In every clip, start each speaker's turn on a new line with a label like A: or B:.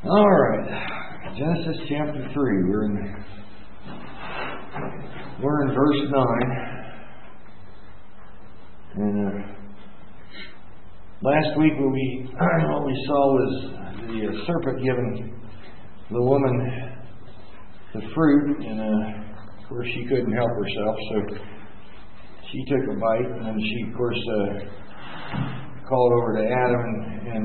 A: All right, Genesis chapter 3. We're in verse 9. And last week what we saw was the serpent giving the woman the fruit, and of course she couldn't help herself, so she took a bite, and she of course called over to Adam, and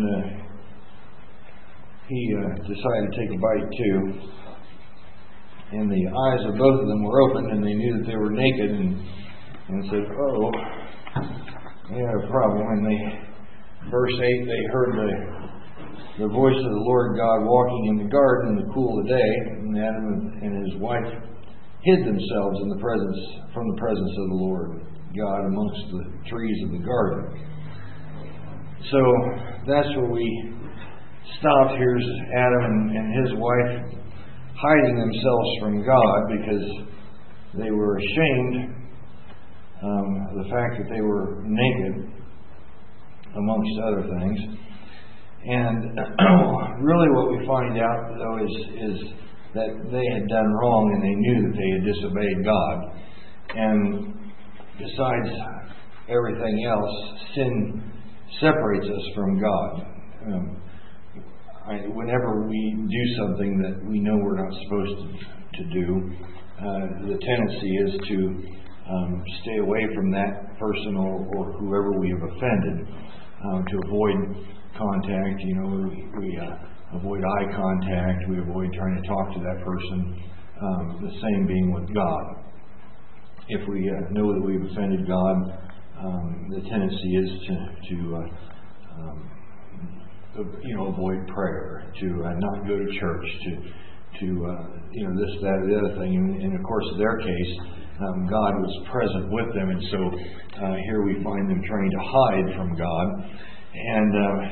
A: he decided to take a bite too. And the eyes of both of them were opened, and they knew that they were naked, and said, "Oh, they had a problem." And verse 8, they heard the voice of the Lord God walking in the garden in the cool of the day, and Adam and his wife hid themselves from the presence of the Lord God amongst the trees of the garden. So that's where we stopped. Here's Adam and his wife hiding themselves from God because they were ashamed of the fact that they were naked, amongst other things. And really what we find out, though, is that they had done wrong, and they knew that they had disobeyed God. And besides everything else, sin separates us from God. Whenever we do something that we know we're not supposed to do, the tendency is to stay away from that person or whoever we have offended, to avoid contact. We avoid eye contact. We avoid trying to talk to that person. The same being with God. If we know that we've offended God, the tendency is to avoid prayer, to not go to church, to this, that, or the other thing. And of course, in their case, God was present with them, and so here we find them trying to hide from God. And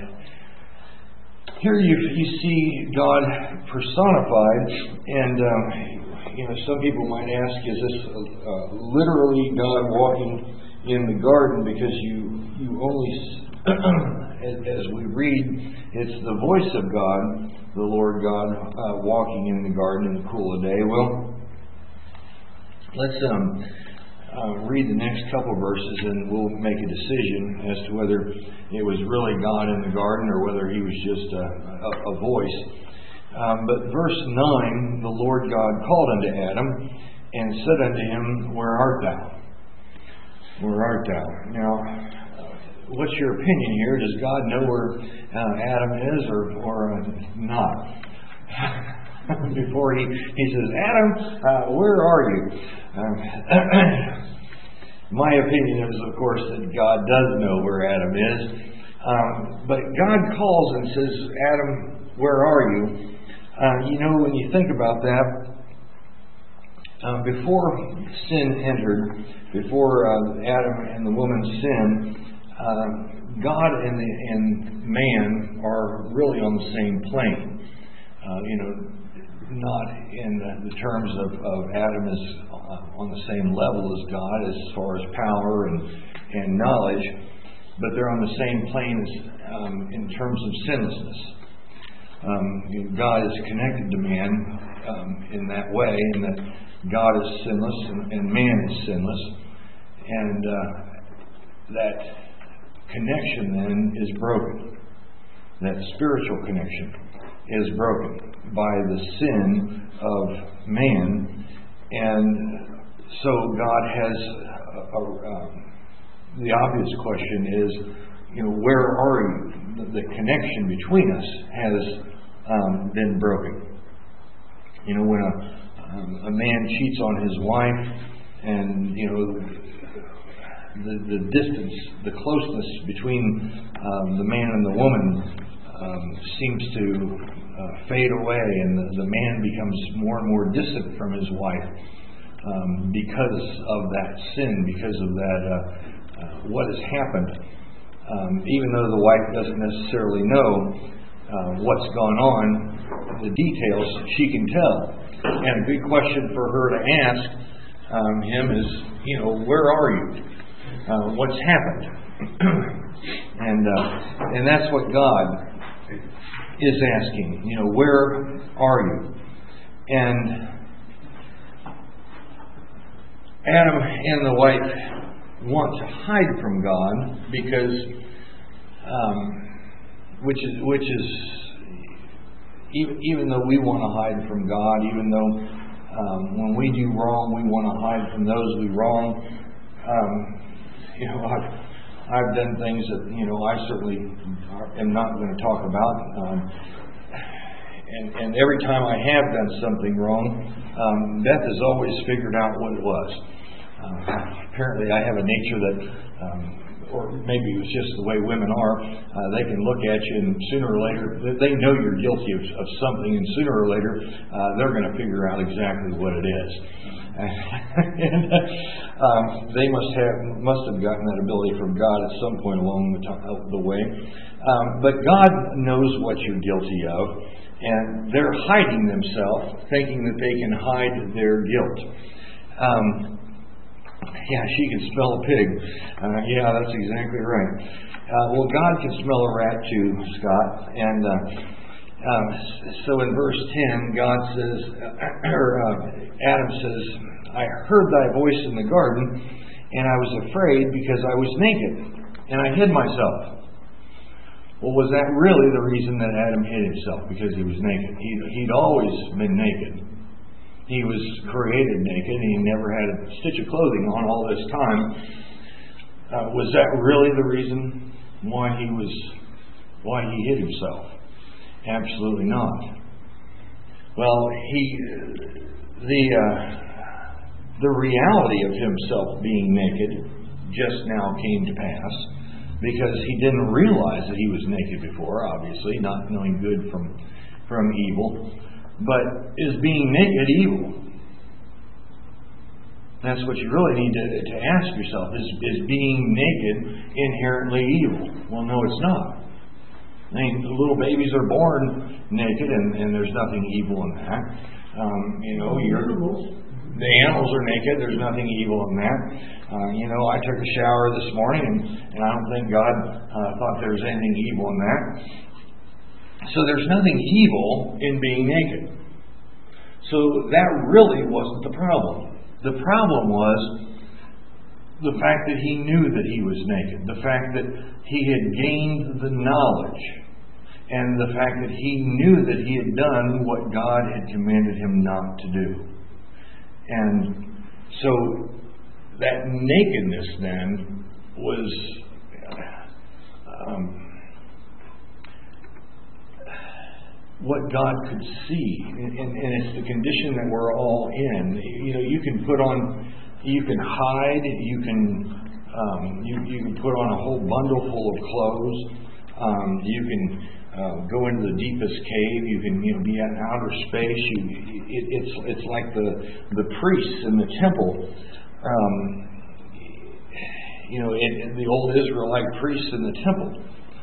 A: here you see God personified, and some people might ask, is this literally God walking in the garden? Because you only as we read, it's the voice of God, the Lord God, walking in the garden in the cool of the day. Well, let's read the next couple verses, and we'll make a decision as to whether it was really God in the garden or whether he was just a voice. But verse 9, the Lord God called unto Adam and said unto him, "Where art thou? Where art thou?" Now, what's your opinion here? Does God know where Adam is or not? Before he says, "Adam, where are you?" My opinion is, of course, that God does know where Adam is. But God calls and says, "Adam, where are you?" When you think about that, before sin entered, before Adam and the woman sinned, God and man are really on the same plane. Not in the terms of Adam is on the same level as God as far as power and knowledge, but they're on the same plane as in terms of sinlessness. God is connected to man in that way, in that God is sinless and man is sinless, and that connection then is broken. That spiritual connection is broken by the sin of man, and so God has the obvious question is, where are you? The connection between us has been broken. When a man cheats on his wife, and the distance, the closeness between the man and the woman seems to fade away, and the man becomes more and more distant from his wife because of that sin, because of that what has happened. Even though the wife doesn't necessarily know what's gone on, the details she can tell. And a good question for her to ask him is, where are you? What's happened? And that's what God is asking, where are you? And Adam and the wife want to hide from God because, which is even though we want to hide from God, even though when we do wrong, we want to hide from those we wrong. I've done things that I certainly am not going to talk about, and every time I have done something wrong, Beth has always figured out what it was. Apparently, I have a nature that, or maybe it was just the way women are. They can look at you, and sooner or later, they know you're guilty of something, and sooner or later, they're going to figure out exactly what it is. And they must have gotten that ability from God at some point along the way. But God knows what you're guilty of, and they're hiding themselves, thinking that they can hide their guilt. She can smell a pig. That's exactly right. Well, God can smell a rat too, Scott. And so in verse 10, God says, Adam says, I heard thy voice in the garden, and I was afraid because I was naked, and I hid myself. Well, was that really the reason that Adam hid himself? Because he was naked? He'd always been naked. He was created naked, and he never had a stitch of clothing on all this time. Was that really the reason why he hid himself? Absolutely not. Well, the reality of himself being naked just now came to pass because he didn't realize that he was naked before, obviously, not knowing good from evil. But is being naked evil? That's what you really need to ask yourself. Is being naked inherently evil? Well, no, it's not. I mean, the little babies are born naked, and there's nothing evil in that. The animals are naked. There's nothing evil in that. I took a shower this morning, and I don't think God thought there was anything evil in that. So there's nothing evil in being naked. So that really wasn't the problem. The problem was the fact that he knew that he was naked. The fact that he had gained the knowledge. And the fact that he knew that he had done what God had commanded him not to do. And so that nakedness then was what God could see, and it's the condition that we're all in. You can hide, you can put on a whole bundle full of clothes, you can go into the deepest cave, you can be in outer space. It's like the priests in the temple. The old Israelite priests in the temple.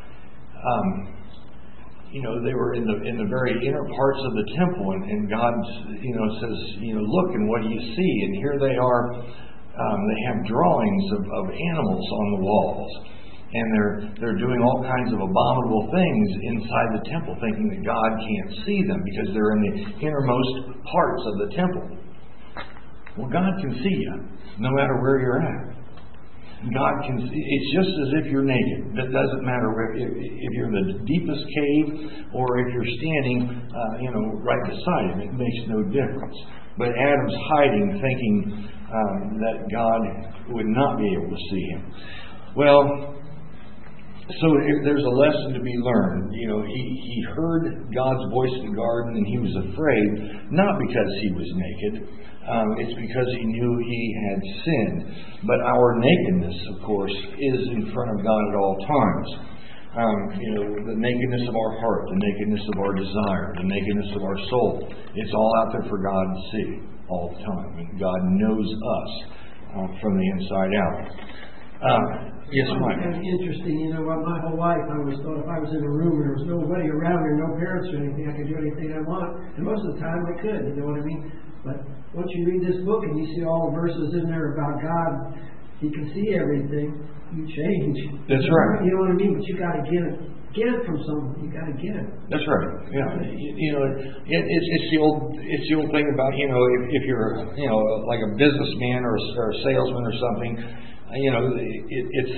A: They were in the very inner parts of the temple, and God, says, look, and what do you see? And here they are. They have drawings of animals on the walls, and they're doing all kinds of abominable things inside the temple, thinking that God can't see them because they're in the innermost parts of the temple. Well, God can see you, no matter where you're at. God can see. It's just as if you're naked. That doesn't matter if you're in the deepest cave or if you're standing, right beside him. It makes no difference. But Adam's hiding, thinking that God would not be able to see him. Well, so there's a lesson to be learned. He heard God's voice in the garden, and he was afraid, not because he was naked. It's because he knew he had sinned. But our nakedness, of course, is in front of God at all times. The nakedness of our heart, the nakedness of our desire, the nakedness of our soul. It's all out there for God to see all the time. And God knows us from the inside out. Yes, Mike.
B: It's kind of interesting, my whole life I always thought if I was in a room and there was nobody around or no parents or anything, I could do anything I want. And most of the time I could, you know what I mean? But once you read this book and you see all the verses in there about God, He can see everything, you change.
A: That's right.
B: You know what I mean? But you got to get it. get it from someone. You got to get it.
A: That's right. Yeah. It's the old thing about, if you're, like a businessman or a salesman or something, it's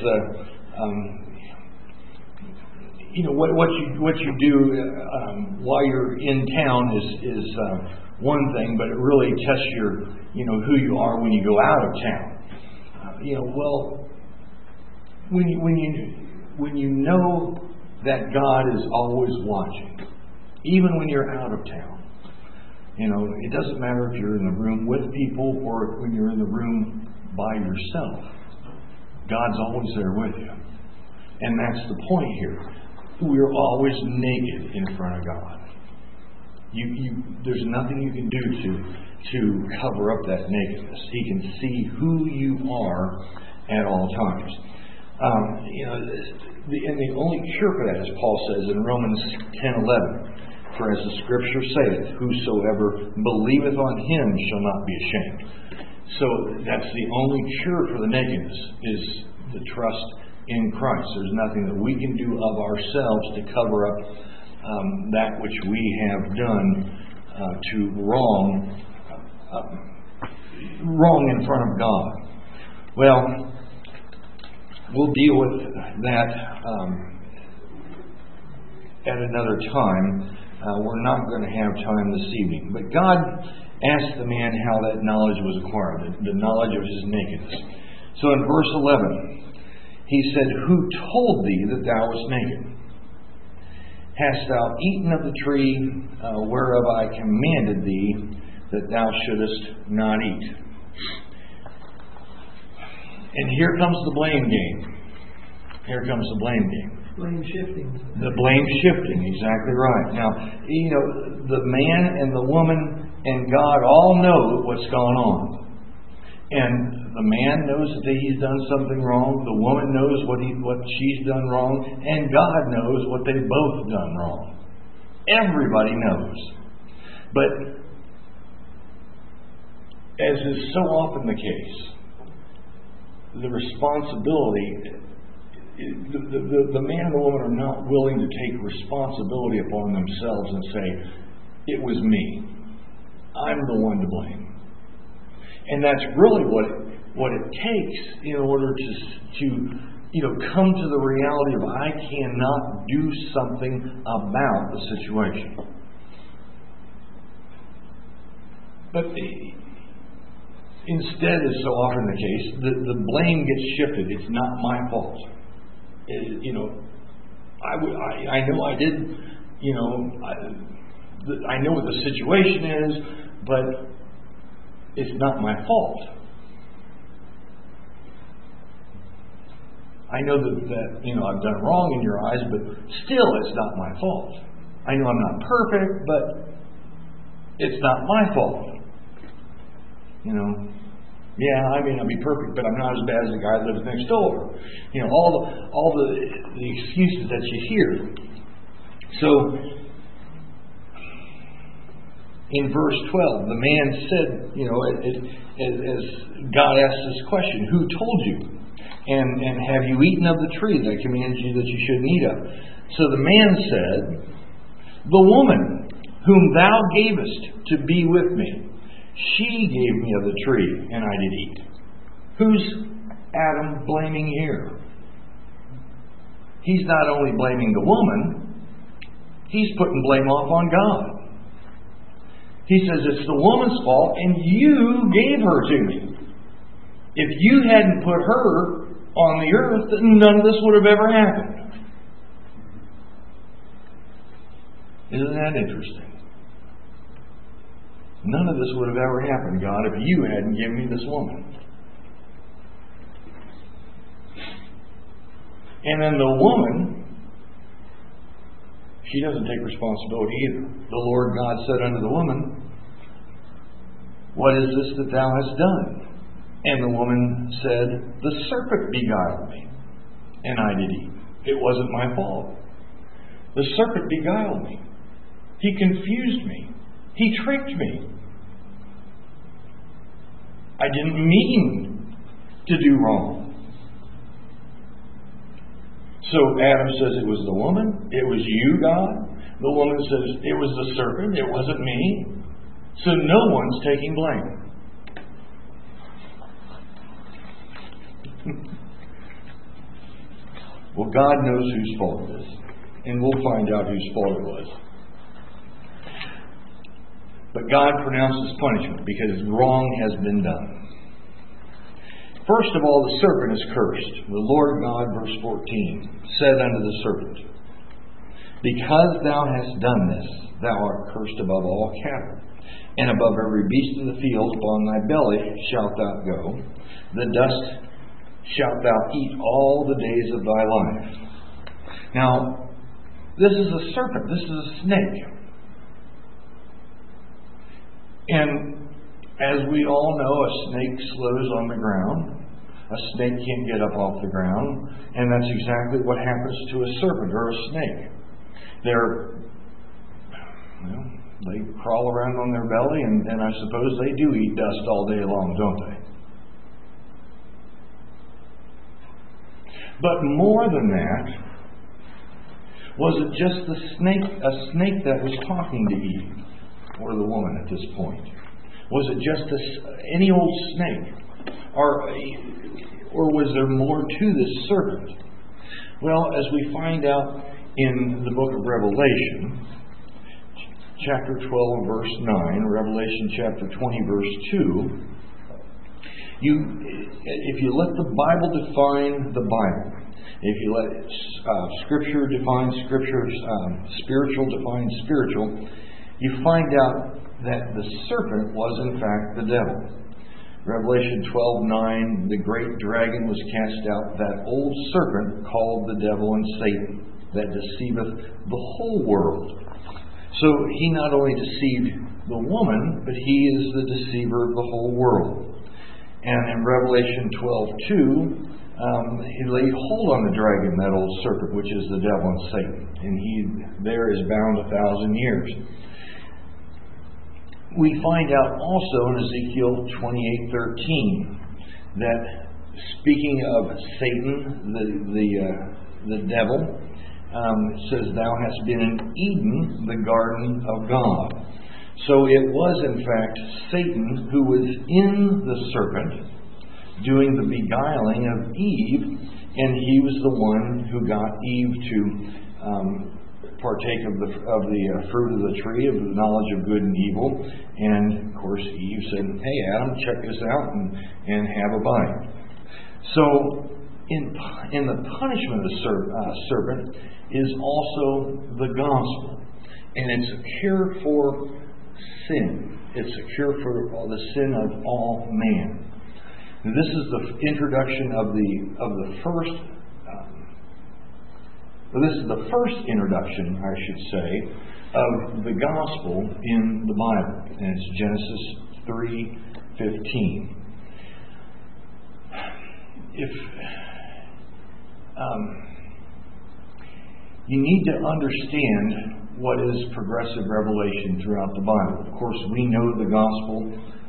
A: what you do while you're in town is one thing, but it really tests your, who you are when you go out of town. When you know that God is always watching, even when you're out of town, it doesn't matter if you're in the room with people or when you're in the room by yourself. God's always there with you. And that's the point here. We're always naked in front of God. There's nothing you can do to cover up that nakedness. He can see who you are at all times. And the only cure for that, as Paul says in Romans 10:11, for as the Scripture saith, whosoever believeth on Him shall not be ashamed. So that's the only cure for the nakedness, is the trust in Christ. There's nothing that we can do of ourselves to cover up that which we have done to wrong in front of God. Well, we'll deal with that at another time. We're not going to have time this evening. But God asked the man how that knowledge was acquired, the knowledge of his nakedness. So in verse 11, He said, who told thee that thou wast naked? Hast thou eaten of the tree whereof I commanded thee that thou shouldest not eat? And here comes the blame game. Here comes the blame game.
B: Blame shifting.
A: The blame shifting, exactly right. Now, the man and the woman and God all know what's going on. And the man knows that he's done something wrong. The woman knows what she's done wrong. And God knows what they've both done wrong. Everybody knows. But as is so often the case, the responsibility, the man and the woman are not willing to take responsibility upon themselves and say, it was me. I'm the one to blame. And that's really what it takes in order to come to the reality of I cannot do something about the situation. But instead, as so often the case, the blame gets shifted. It's not my fault. I know I did. I know what the situation is, but it's not my fault. I know that I've done wrong in your eyes, but still it's not my fault. I know I'm not perfect, but it's not my fault. Yeah, I may not be perfect, but I'm not as bad as the guy that lives next door. All the excuses that you hear. So in verse 12, the man said, as God asked this question, who told you? And have you eaten of the tree that I commanded you that you shouldn't eat of? So the man said, the woman whom thou gavest to be with me, she gave me of the tree, and I did eat. Who's Adam blaming here? He's not only blaming the woman, he's putting blame off on God. He says it's the woman's fault, and you gave her to me. If you hadn't put her on the earth, then none of this would have ever happened. Isn't that interesting? None of this would have ever happened, God, if you hadn't given me this woman. And then the woman, she doesn't take responsibility either. The Lord God said unto the woman, what is this that thou hast done? And the woman said, the serpent beguiled me, and I did eat. It wasn't my fault. The serpent beguiled me. He confused me. He tricked me. I didn't mean to do wrong. So Adam says, it was the woman. It was you, God. The woman says, it was the serpent. It wasn't me. So no one's taking blame. Well, God knows whose fault it is. And we'll find out whose fault it was. But God pronounces punishment because wrong has been done. First of all, the serpent is cursed. The Lord God, verse 14, said unto the serpent, Because thou hast done this, thou art cursed above all cattle, and above every beast of the field. Upon thy belly shalt thou go. The dust shalt thou eat all the days of thy life. Now, this is a serpent. This is a snake. And as we all know, a snake slows on the ground. A snake can't get up off the ground. And that's exactly what happens to a serpent or a snake. They crawl around on their belly, and I suppose they do eat dust all day long, don't they? But more than that, was it just a snake that was talking to Eve, or the woman at this point? Was it just any old snake? Or was there more to this serpent? Well, as we find out in the book of Revelation, chapter 12, verse 9, Revelation chapter 20, verse 2, if you let the Bible define the Bible, if you let Scripture define Scripture, spiritual define spiritual, you find out that the serpent was in fact the devil. Revelation 12:9, the great dragon was cast out, that old serpent called the devil and Satan, that deceiveth the whole world. So he not only deceived the woman, but he is the deceiver of the whole world. And in Revelation 12:2, he laid hold on the dragon, that old serpent, which is the devil and Satan. And he there is bound 1,000 years. We find out also in Ezekiel 28:13 that speaking of Satan, the devil, it says, Thou hast been in Eden, the garden of God. So it was in fact Satan who was in the serpent, doing the beguiling of Eve, and he was the one who got Eve to partake of the fruit of the tree of the knowledge of good and evil. And of course Eve said, Hey Adam, check this out and have a bite. So in the punishment of the serpent is also the gospel, and it's a cure for sin. It's a cure for the sin of all man. This is the introduction of the first. This is the first introduction, I should say, of the gospel in the Bible, and it's Genesis 3:15. You need to understand what is progressive revelation throughout the Bible. Of course, we know the gospel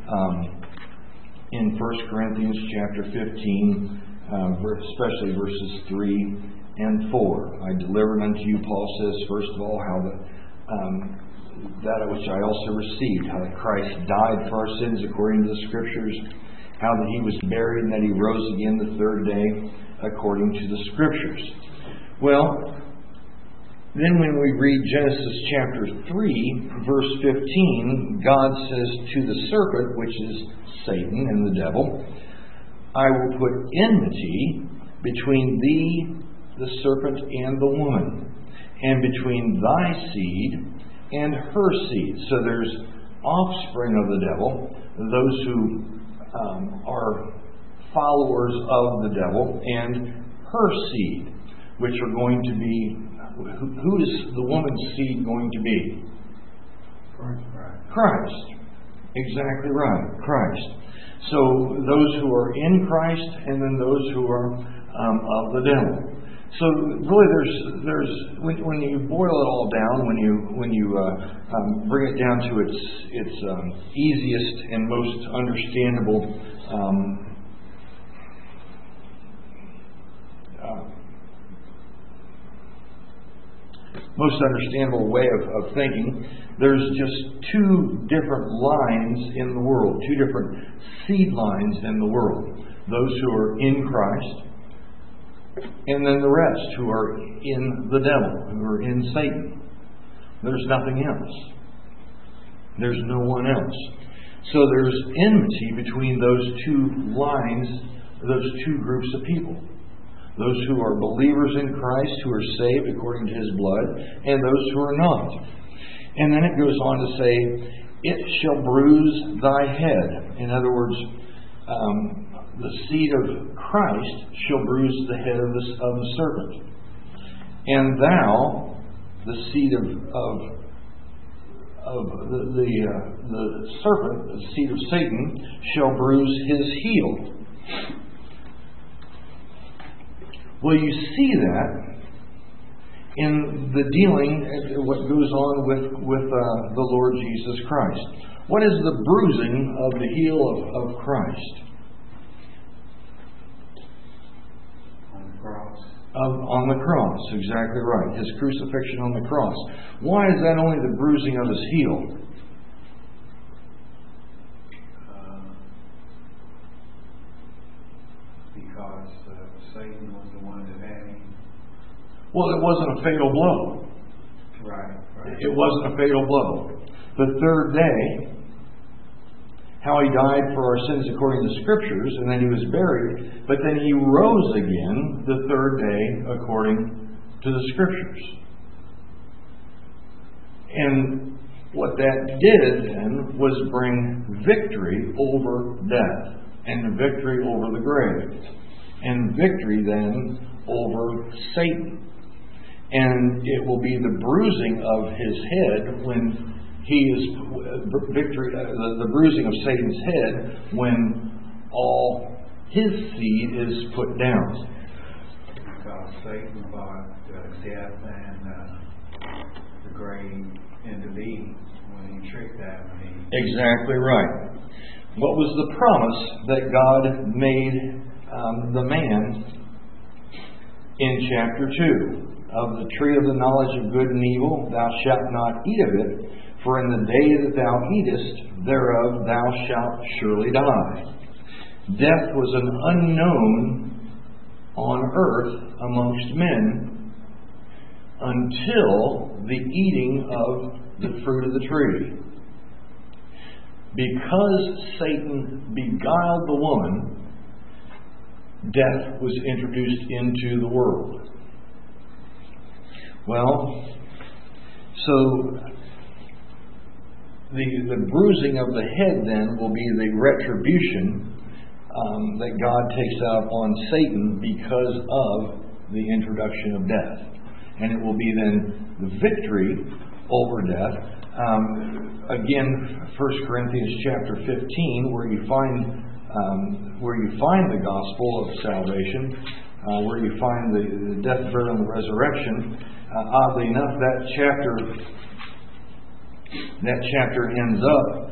A: in 1 Corinthians chapter 15, especially verses 3 and 4. I delivered unto you, Paul says, first of all, how that which I also received, how that Christ died for our sins according to the Scriptures, how that He was buried and that He rose again the third day according to the Scriptures. Well, then when we read Genesis chapter 3, verse 15, God says to the serpent, which is Satan and the devil, I will put enmity between thee, the serpent, and the woman, and between thy seed and her seed. So there's offspring of the devil, those who are followers of the devil, and her seed, which are going to be, who is the woman's seed going to be? Christ. Exactly right. Christ. So those who are in Christ, and then those who are of the devil. So really, there's when you boil it all down, when you bring it down to its easiest and most understandable most understandable way of thinking, there's just two different lines in the world, two different seed lines in the world. Those who are in Christ, and then the rest who are in the devil, who are in Satan. There's nothing else. There's no one else. So there's enmity between those two lines, those two groups of people. Those who are believers in Christ, who are saved according to His blood, and those who are not. And then it goes on to say, it shall bruise thy head. In other words, the seed of Christ shall bruise the head of the serpent. And thou, the seed of the serpent, the seed of Satan, shall bruise his heel. Well, you see that in the dealing, what goes on with the Lord Jesus Christ. What is the bruising of the heel of Christ?
C: On the cross.
A: On the cross, exactly right. His crucifixion on the cross. Why is that only the bruising of his heel?
C: Because Satan was the one that had him.
A: Well, it wasn't a fatal blow.
C: Right.
A: It wasn't a fatal blow. The third day, how He died for our sins according to the Scriptures, and then He was buried, but then He rose again the third day according to the Scriptures. And what that did then was bring victory over death, and victory over the grave, and victory then over Satan. And it will be the bruising of His head when He is victory, the bruising of Satan's head when all his seed is put down.
C: Because Satan brought death and the grave into being when he tricked Adam.
A: Exactly right. What was the promise that God made the man in chapter 2? Of the tree of the knowledge of good and evil, thou shalt not eat of it, for in the day that thou eatest thereof thou shalt surely die. Death was an unknown on earth amongst men until the eating of the fruit of the tree. Because Satan beguiled the woman, death was introduced into the world. Well, so the bruising of the head then will be the retribution that God takes out on Satan because of the introduction of death. And it will be then the victory over death. Again, 1 Corinthians chapter 15, where you find the gospel of salvation, where you find the death, burial, and the resurrection. Oddly enough, that chapter ends up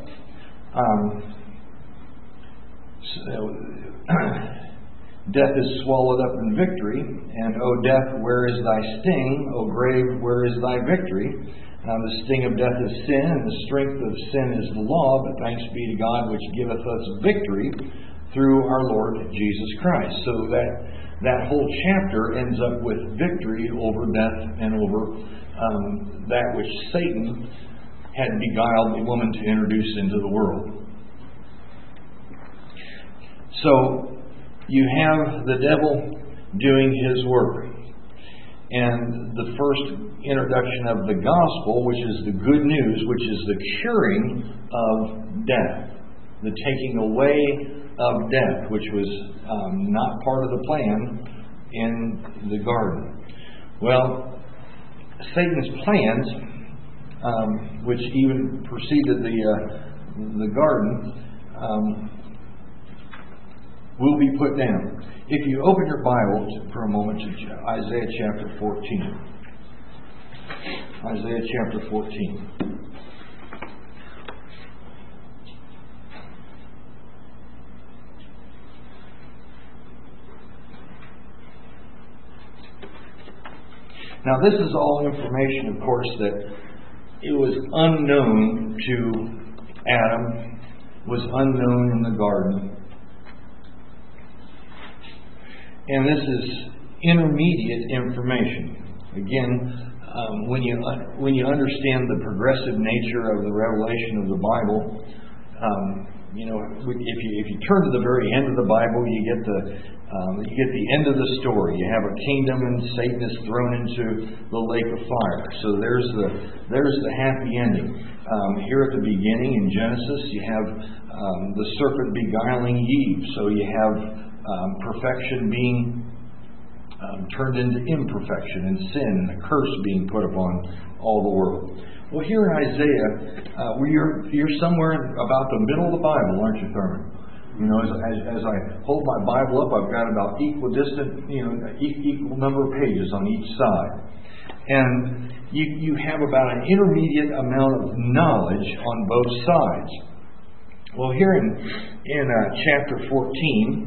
A: death is swallowed up in victory, and O death, where is thy sting? O grave, where is thy victory? The sting of death is sin, and the strength of sin is the law, but thanks be to God which giveth us victory through our Lord Jesus Christ. So that whole chapter ends up with victory over death and over that which Satan had beguiled the woman to introduce into the world. So you have the devil doing his work. And the first introduction of the gospel, which is the good news, which is the curing of death, the taking away of death, which was not part of the plan in the garden. Well, Satan's plans, which even preceded the garden, will be put down. If you open your Bible for a moment to Isaiah chapter 14. Isaiah chapter 14. Now, this is all information, of course, that it was unknown to Adam, was unknown in the garden. And this is intermediate information. Again, when you understand the progressive nature of the revelation of the Bible, if you turn to the very end of the Bible, you get the end of the story. You have a kingdom, and Satan is thrown into the lake of fire. So there's the happy ending. Here at the beginning in Genesis, you have the serpent beguiling Eve. So you have perfection being turned into imperfection and sin, and a curse being put upon all the world. Well, here in Isaiah, you're somewhere about the middle of the Bible, aren't you, Thurman? As I hold my Bible up, I've got about equal number of pages on each side, and you have about an intermediate amount of knowledge on both sides. Well, here in chapter 14.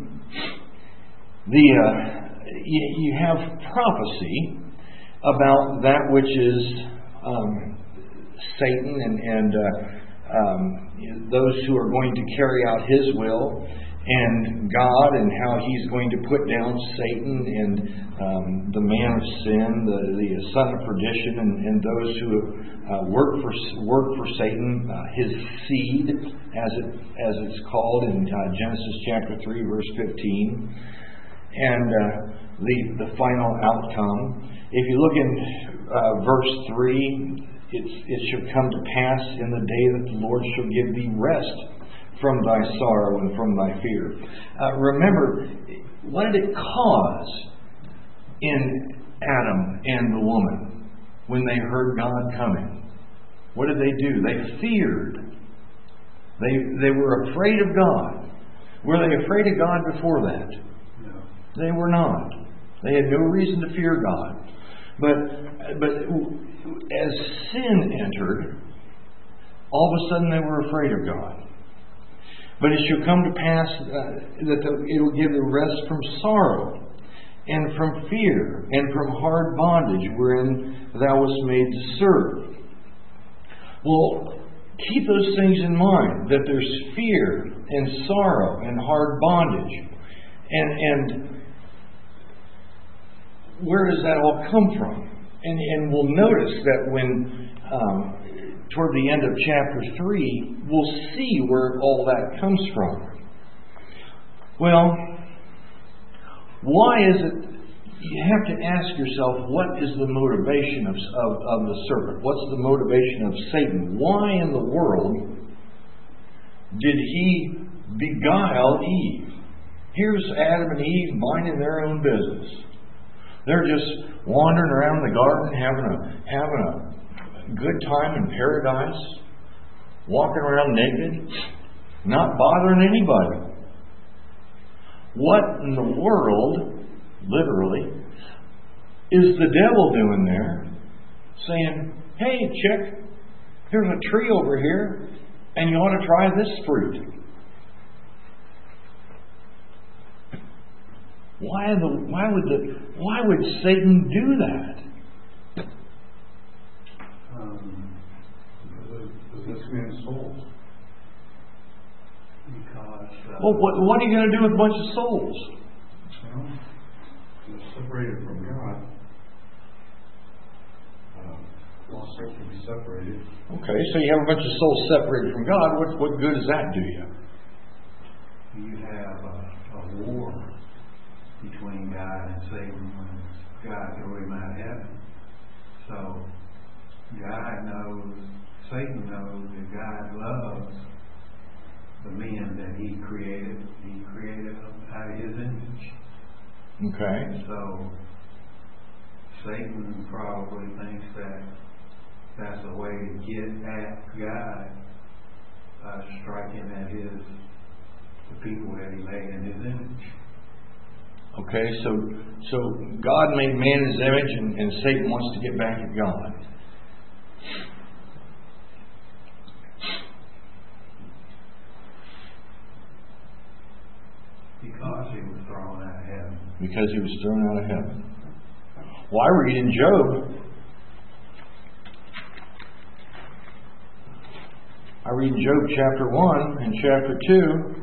A: You have prophecy about that which is Satan and those who are going to carry out his will, and God, and how he's going to put down Satan and the man of sin, the son of perdition, and those who work for Satan, his seed, as it's called in Genesis chapter 3, verse 15. And the final outcome. If you look in verse 3, it shall come to pass in the day that the Lord shall give thee rest from thy sorrow and from thy fear. Remember, what did it cause in Adam and the woman when they heard God coming? What did they do? They feared. They were afraid of God. Were they afraid of God before that? They were not. They had no reason to fear God. But as sin entered, all of a sudden they were afraid of God. But it shall come to pass that it will give the rest from sorrow, and from fear, and from hard bondage, wherein thou wast made to serve. Well, keep those things in mind, that there's fear and sorrow and hard bondage. And where does that all come from? And we'll notice that when toward the end of chapter 3, we'll see where all that comes from. Well, why is it? You have to ask yourself, what is the motivation of the serpent? What's the motivation of Satan? Why in the world did he beguile Eve? Here's Adam and Eve minding their own business. They're just wandering around the garden, having a good time in paradise, walking around naked, not bothering anybody. What in the world, literally, is the devil doing there? Saying, hey, chick, here's a tree over here, and you ought to try this fruit. Why would Satan do that?
C: Because this man's soul. Because
A: well, what are you going to do with a bunch of souls?
C: Well, they're separated from God. Lost can be separated.
A: Okay, so you have a bunch of souls separated from God. What good does that do you?
C: You have a war between God and Satan when God threw him out of heaven. So Satan knows that God loves the men that he created. He created them out of his image.
A: Okay.
C: So Satan probably thinks that that's a way to get at God, striking at the people that he made in his image.
A: Okay, so God made man in his image, and Satan wants to get back at God.
C: Because he was thrown out of heaven.
A: Because he was thrown out of heaven. Well, I read in Job. I read in Job chapter 1 and chapter 2.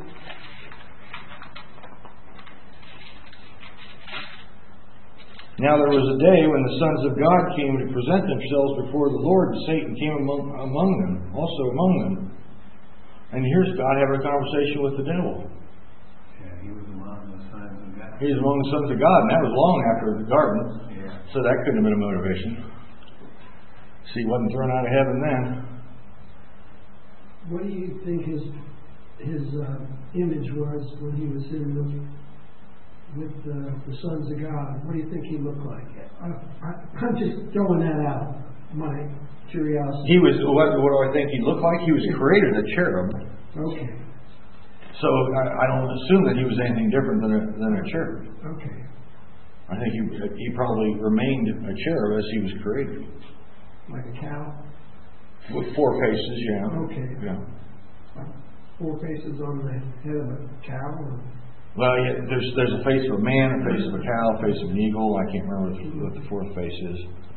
A: Now there was a day when the sons of God came to present themselves before the Lord, and Satan came among them, also among them. And here's God having a conversation with the devil.
C: Yeah, he was among the sons of God.
A: He was among the sons of God, and that was long after the garden.
C: Yeah.
A: So that couldn't have been a motivation. See, he wasn't thrown out of heaven then.
B: What do you think his image was when he was in with the sons of God? What do you think he looked like? I'm just throwing that out. My curiosity.
A: He was. What do I think he looked like? He was created a cherub.
B: Okay.
A: So I don't assume that he was anything different than a cherub.
B: Okay.
A: I think he probably remained a cherub as he was created.
B: Like a cow?
A: With 4 faces, yeah.
B: Okay.
A: Yeah.
B: Like 4 faces on the head of a cow? Or?
A: Well, yeah, there's a face of a man, a face of a cow, a face of an eagle. I can't remember what the 4th face is.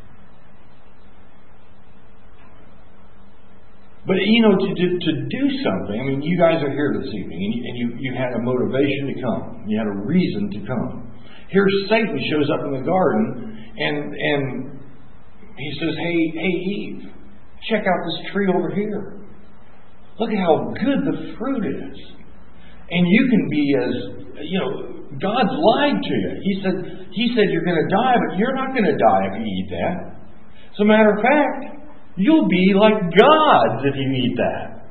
A: But, to do something, I mean, you guys are here this evening, and you had a motivation to come. You had a reason to come. Here Satan shows up in the garden, and he says, hey, Eve, check out this tree over here. Look at how good the fruit is. And you can be as, God's lied to you. He said you're going to die, but you're not going to die if you eat that. As a matter of fact, you'll be like gods if you eat that.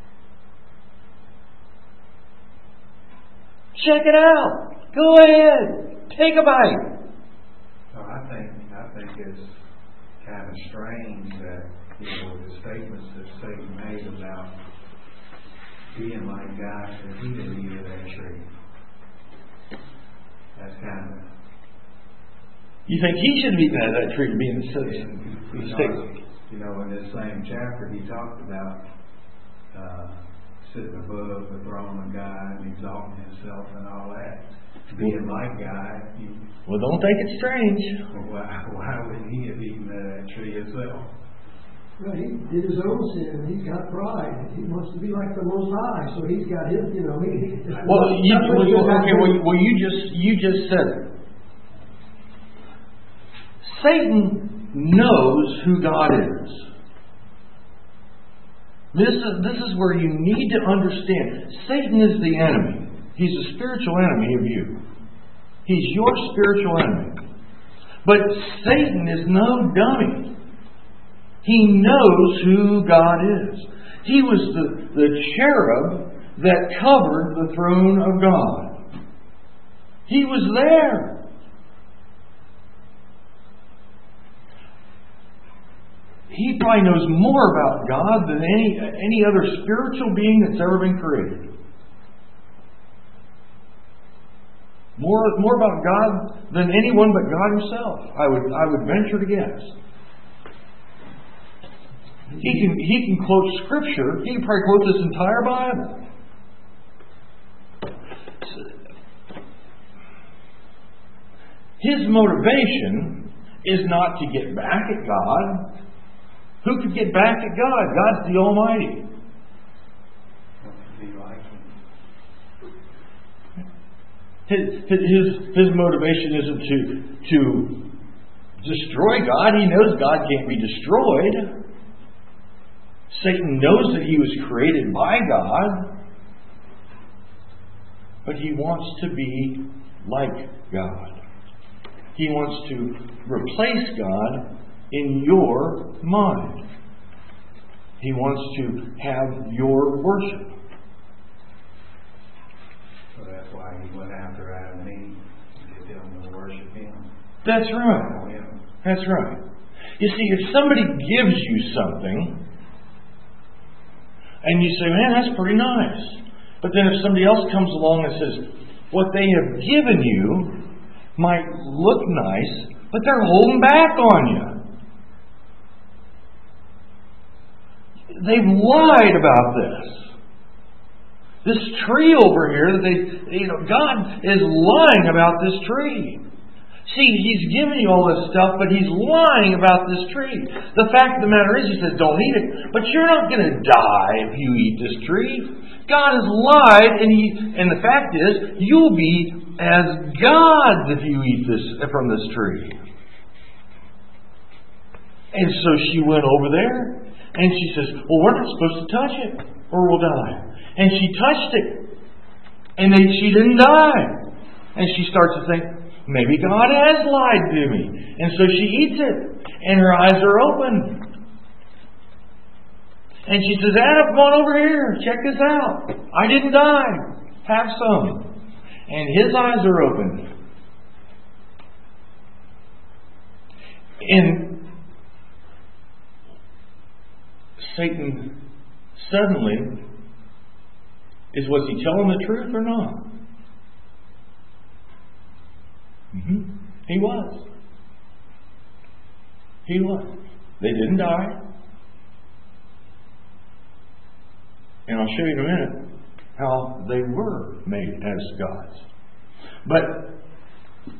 A: Check it out. Go ahead. Take a bite.
C: So I think it's kind of strange that the statements that Satan made about being like God, that he didn't eat of that tree. That's kind of.
A: You think he should have eaten out of that tree to be in the state?
C: In this same chapter, he talked about sitting above the throne of God and exalting himself and all that. Being like God.
A: Well, don't think it's strange.
C: Why would he have eaten that tree himself?
B: Well, he did his own sin. He's got pride. He wants to be like the Most High, so he's got his.
A: You just said it. Satan knows who God is. This is where you need to understand. Satan is the enemy. He's a spiritual enemy of you. He's your spiritual enemy. But Satan is no dummy. He knows who God is. He was the cherub that covered the throne of God. He was there. He probably knows more about God than any other spiritual being that's ever been created. More about God than anyone but God Himself. I would venture to guess. He can quote Scripture. He can probably quote this entire Bible. His motivation is not to get back at God. Who could get back at God? God's the Almighty. His motivation isn't to destroy God. He knows God can't be destroyed. Satan knows that he was created by God, but he wants to be like God. He wants to replace God in your mind. He wants to have your worship.
C: So that's why he went after Adam and Eve to get them to worship him.
A: That's right. That's right. You see, if somebody gives you something, and you say, man, that's pretty nice. But then if somebody else comes along and says, what they have given you might look nice, but they're holding back on you. They've lied about this. This tree over here, God is lying about this tree. See, He's giving you all this stuff, but He's lying about this tree. The fact of the matter is, He says, don't eat it. But you're not going to die if you eat this tree. God has lied, and the fact is, you'll be as gods if you eat from this tree. And so she went over there, and she says, well, we're not supposed to touch it, or we'll die. And she touched it, and she didn't die. And she starts to think, maybe God has lied to me. And so she eats it, and her eyes are open. And she says, Adam, come on over here, check this out. I didn't die. Have some. And his eyes are open. And Satan suddenly, was he telling the truth or not? He was. He was. They didn't die. And I'll show you in a minute how they were made as gods. But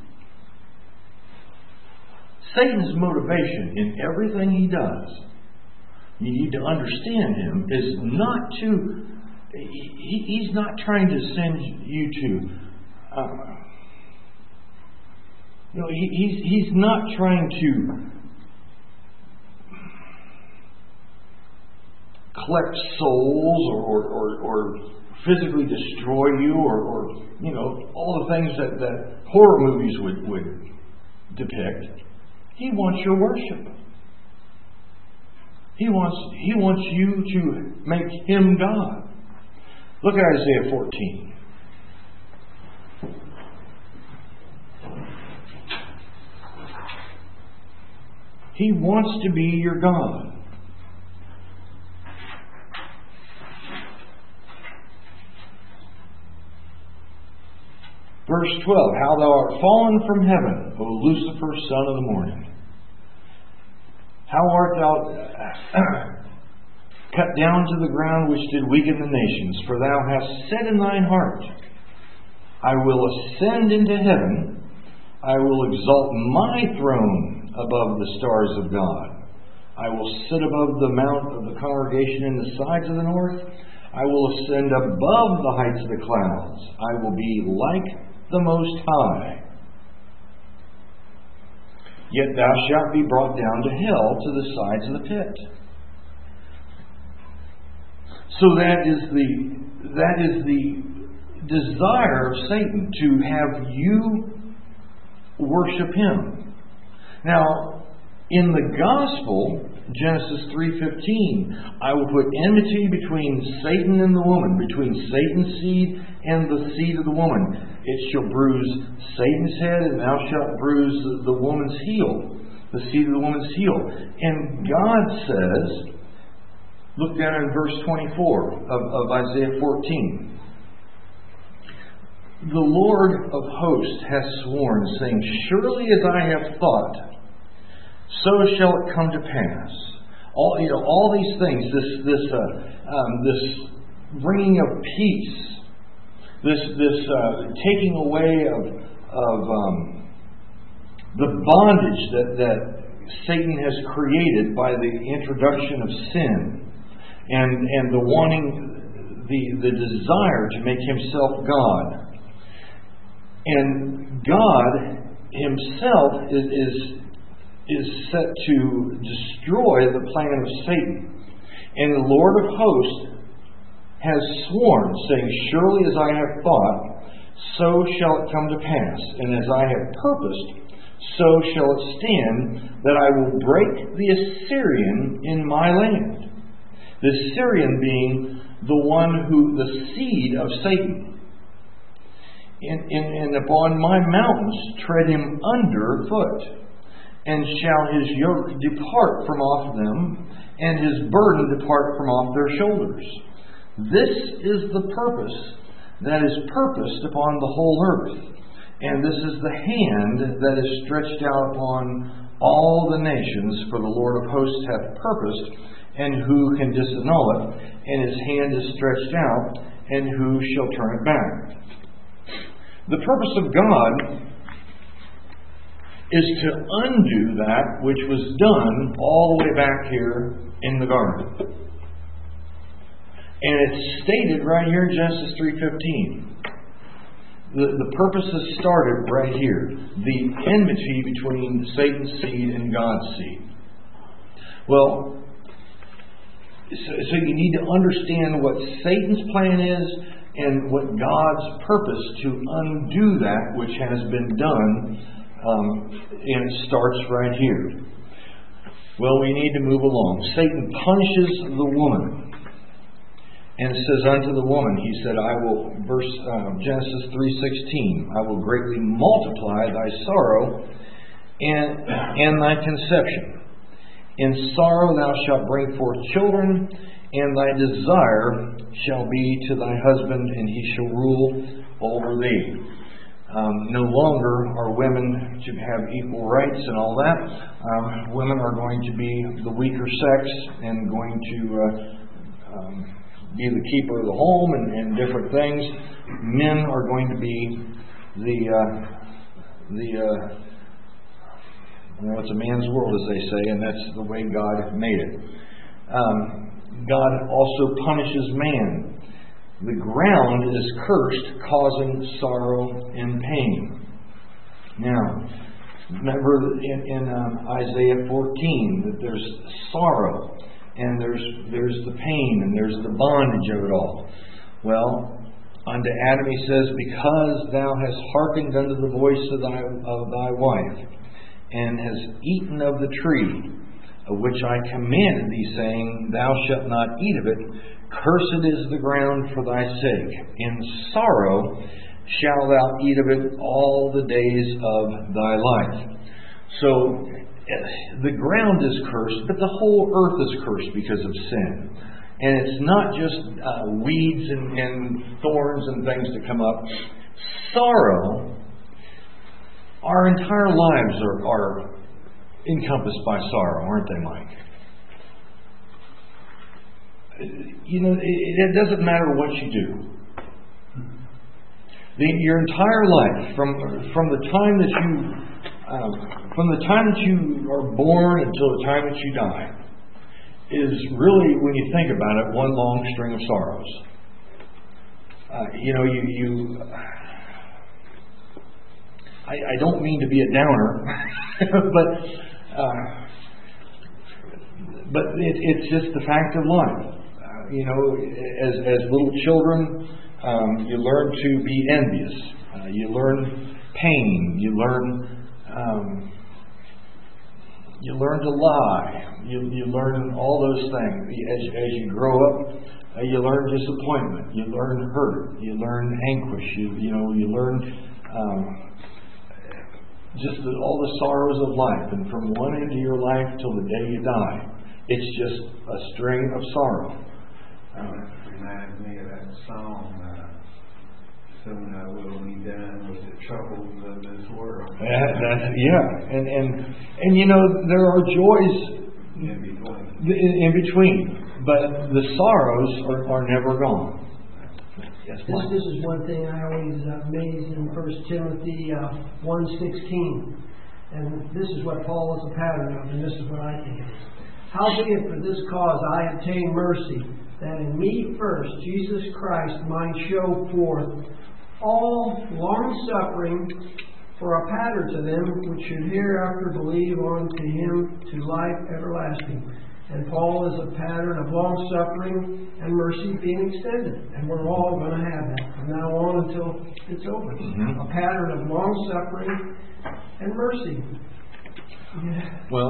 A: Satan's motivation in everything he does, you need to understand him, is not to... He's not trying to send you to... he's not trying to collect souls or physically destroy you or all the things that horror movies would depict. He wants your worship. He wants you to make Him God. Look at Isaiah 14. He wants to be your God. Verse 12, how thou art fallen from heaven, O Lucifer, son of the morning. How art thou cut down to the ground, which did weaken the nations? For thou hast said in thine heart, I will ascend into heaven, I will exalt my throne above the stars of God. I will sit above the mount of the congregation in the sides of the north. I will ascend above the heights of the clouds. I will be like the Most High. Yet thou shalt be brought down to hell, to the sides of the pit. So that is the desire of Satan, to have you worship him. Now, in the gospel, Genesis 3:15, I will put enmity between Satan and the woman, between Satan's seed and the seed of the woman. It shall bruise Satan's head, and thou shalt bruise the woman's heel, the seed of the woman's heel. And God says, look down in verse 24 of Isaiah 14. The Lord of hosts has sworn, saying, surely as I have thought, so shall it come to pass. All these things, this bringing of peace, this taking away of the bondage that Satan has created by the introduction of sin, and the wanting, the desire to make himself God. And God himself is set to destroy the plan of Satan. And the Lord of hosts has sworn, saying, surely as I have thought, so shall it come to pass. And as I have purposed, so shall it stand, that I will break the Assyrian in my land. The Assyrian being the seed of Satan. And upon my mountains tread him under foot. And shall his yoke depart from off them, and his burden depart from off their shoulders. This is the purpose that is purposed upon the whole earth. And this is the hand that is stretched out upon all the nations, for the Lord of hosts hath purposed, and who can disannul it? And his hand is stretched out, and who shall turn it back? The purpose of God is to undo that which was done all the way back here in the garden. And it's stated right here in Genesis 3:15. The purposes started right here. The enmity between Satan's seed and God's seed. Well, so you need to understand what Satan's plan is and what God's purpose to undo that which has been done. And it starts right here. Well, we need to move along. Satan punishes the woman. And it says unto the woman, he said, I will, Genesis 3:16, I will greatly multiply thy sorrow and thy conception. In sorrow thou shalt bring forth children, and thy desire shall be to thy husband, and he shall rule over thee. No longer are women to have equal rights and all that. Women are going to be the weaker sex and going to be the keeper of the home and different things. Men are going to be it's a man's world, as they say, and that's the way God made it. God also punishes man. The ground is cursed, causing sorrow and pain. Now, remember in Isaiah 14 that there's sorrow, and there's the pain, and there's the bondage of it all. Well, unto Adam he says, because thou hast hearkened unto the voice of thy wife, and hast eaten of the tree of which I commanded thee, saying, thou shalt not eat of it, cursed is the ground for thy sake. In sorrow shalt thou eat of it all the days of thy life. So, the ground is cursed, but the whole earth is cursed because of sin. And it's not just weeds and thorns and things that come up. Sorrow, our entire lives are encompassed by sorrow, aren't they, Mike? You know, it doesn't matter what you do. Your entire life, from the time that you are born until the time that you die, is really, when you think about it, one long string of sorrows. I don't mean to be a downer, but it's just the fact of life. As little children, you learn to be envious. You learn pain. You learn to lie. You learn all those things. As you grow up, you learn disappointment. You learn hurt. You learn anguish. You learn just all the sorrows of life. And from one end of your life till the day you die, it's just a string of sorrow.
C: It reminds me of that song, soon I will be done with the troubles of this world. And there are joys in between, but the sorrows are never gone. Yes,
B: this is one thing I always amazed in 1 Timothy 1:16. And this is what Paul is a pattern of, and this is what I think it is. Howbeit for this cause I obtain mercy, that in me first Jesus Christ might show forth all long-suffering for a pattern to them which should hereafter believe on to him to life everlasting. And Paul is a pattern of long-suffering and mercy being extended. And we're all going to have that from now on until it's over. Mm-hmm. A pattern of long-suffering and mercy. Yeah.
A: Well,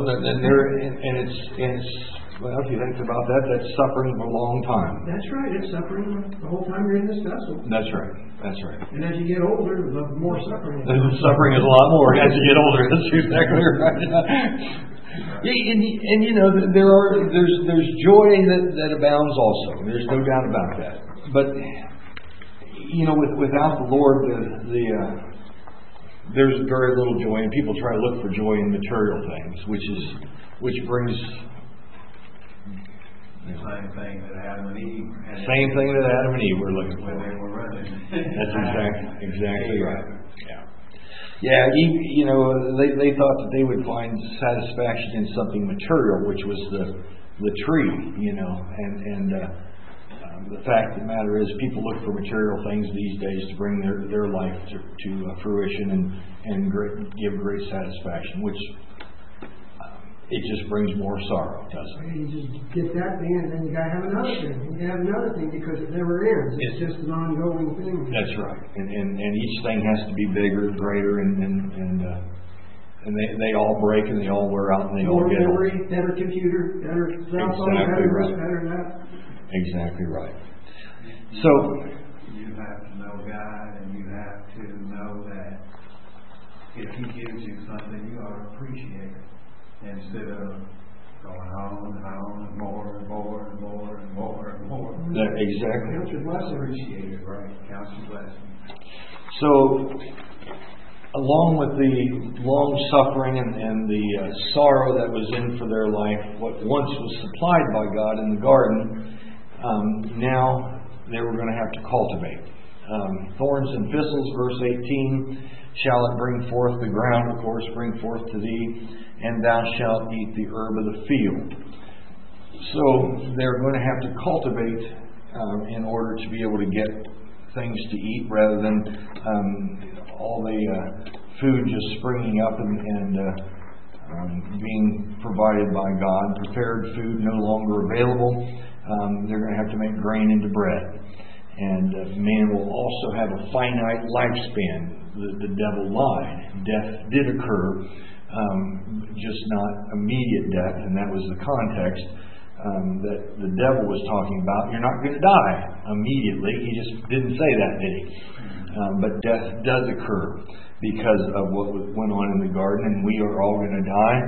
A: if you think about that, that's suffering for a long time.
B: That's right. It's suffering the whole time you're in this vessel.
A: That's right.
B: And as you get older, the more suffering.
A: Suffering is a lot more as you get older. That's exactly right. And there's joy that abounds also. There's no doubt about that. But without the Lord, there's very little joy, and people try to look for joy in material things, which brings
C: the same thing that Adam and Eve
A: were looking for
C: when they were running.
A: That's exactly right. Yeah. Yeah, they thought that they would find satisfaction in something material, which was the tree, and the fact of the matter is, people look for material things these days to bring their life to fruition and give great satisfaction, which it just brings more sorrow, doesn't it?
B: You just get that thing, and then you got to have another thing. You got to have another thing because it never ends. It's just an ongoing thing.
A: That's right, and each thing has to be bigger, greater, and they all break and they all wear out and they all
B: More
A: get
B: memory,
A: old.
B: better computer, better cell phone,
A: Exactly
B: better
A: right.
B: this, better that.
A: Exactly right. So
C: You have to know God, and you have to know that if He gives you something, you ought to appreciate it instead of going on and on and more and more and more and more and more.
A: exactly.
B: Count your blessing.
C: Appreciate it, right? Count your blessing.
A: So, along with the long suffering and the sorrow that was in for their life, what once was supplied by God in the garden, now they were going to have to cultivate. Thorns and thistles, verse 18, shall it bring forth the ground, of course, bring forth to thee, and thou shalt eat the herb of the field. So they're going to have to cultivate in order to be able to get things to eat, rather than all the food just springing up and being provided by God. Prepared food no longer available. They're going to have to make grain into bread. And man will also have a finite lifespan. The devil lied. Death did occur, just not immediate death, and that was the context that the devil was talking about. You're not going to die immediately. He just didn't say that, did he? But death does occur because of what went on in the garden, and we are all going to die.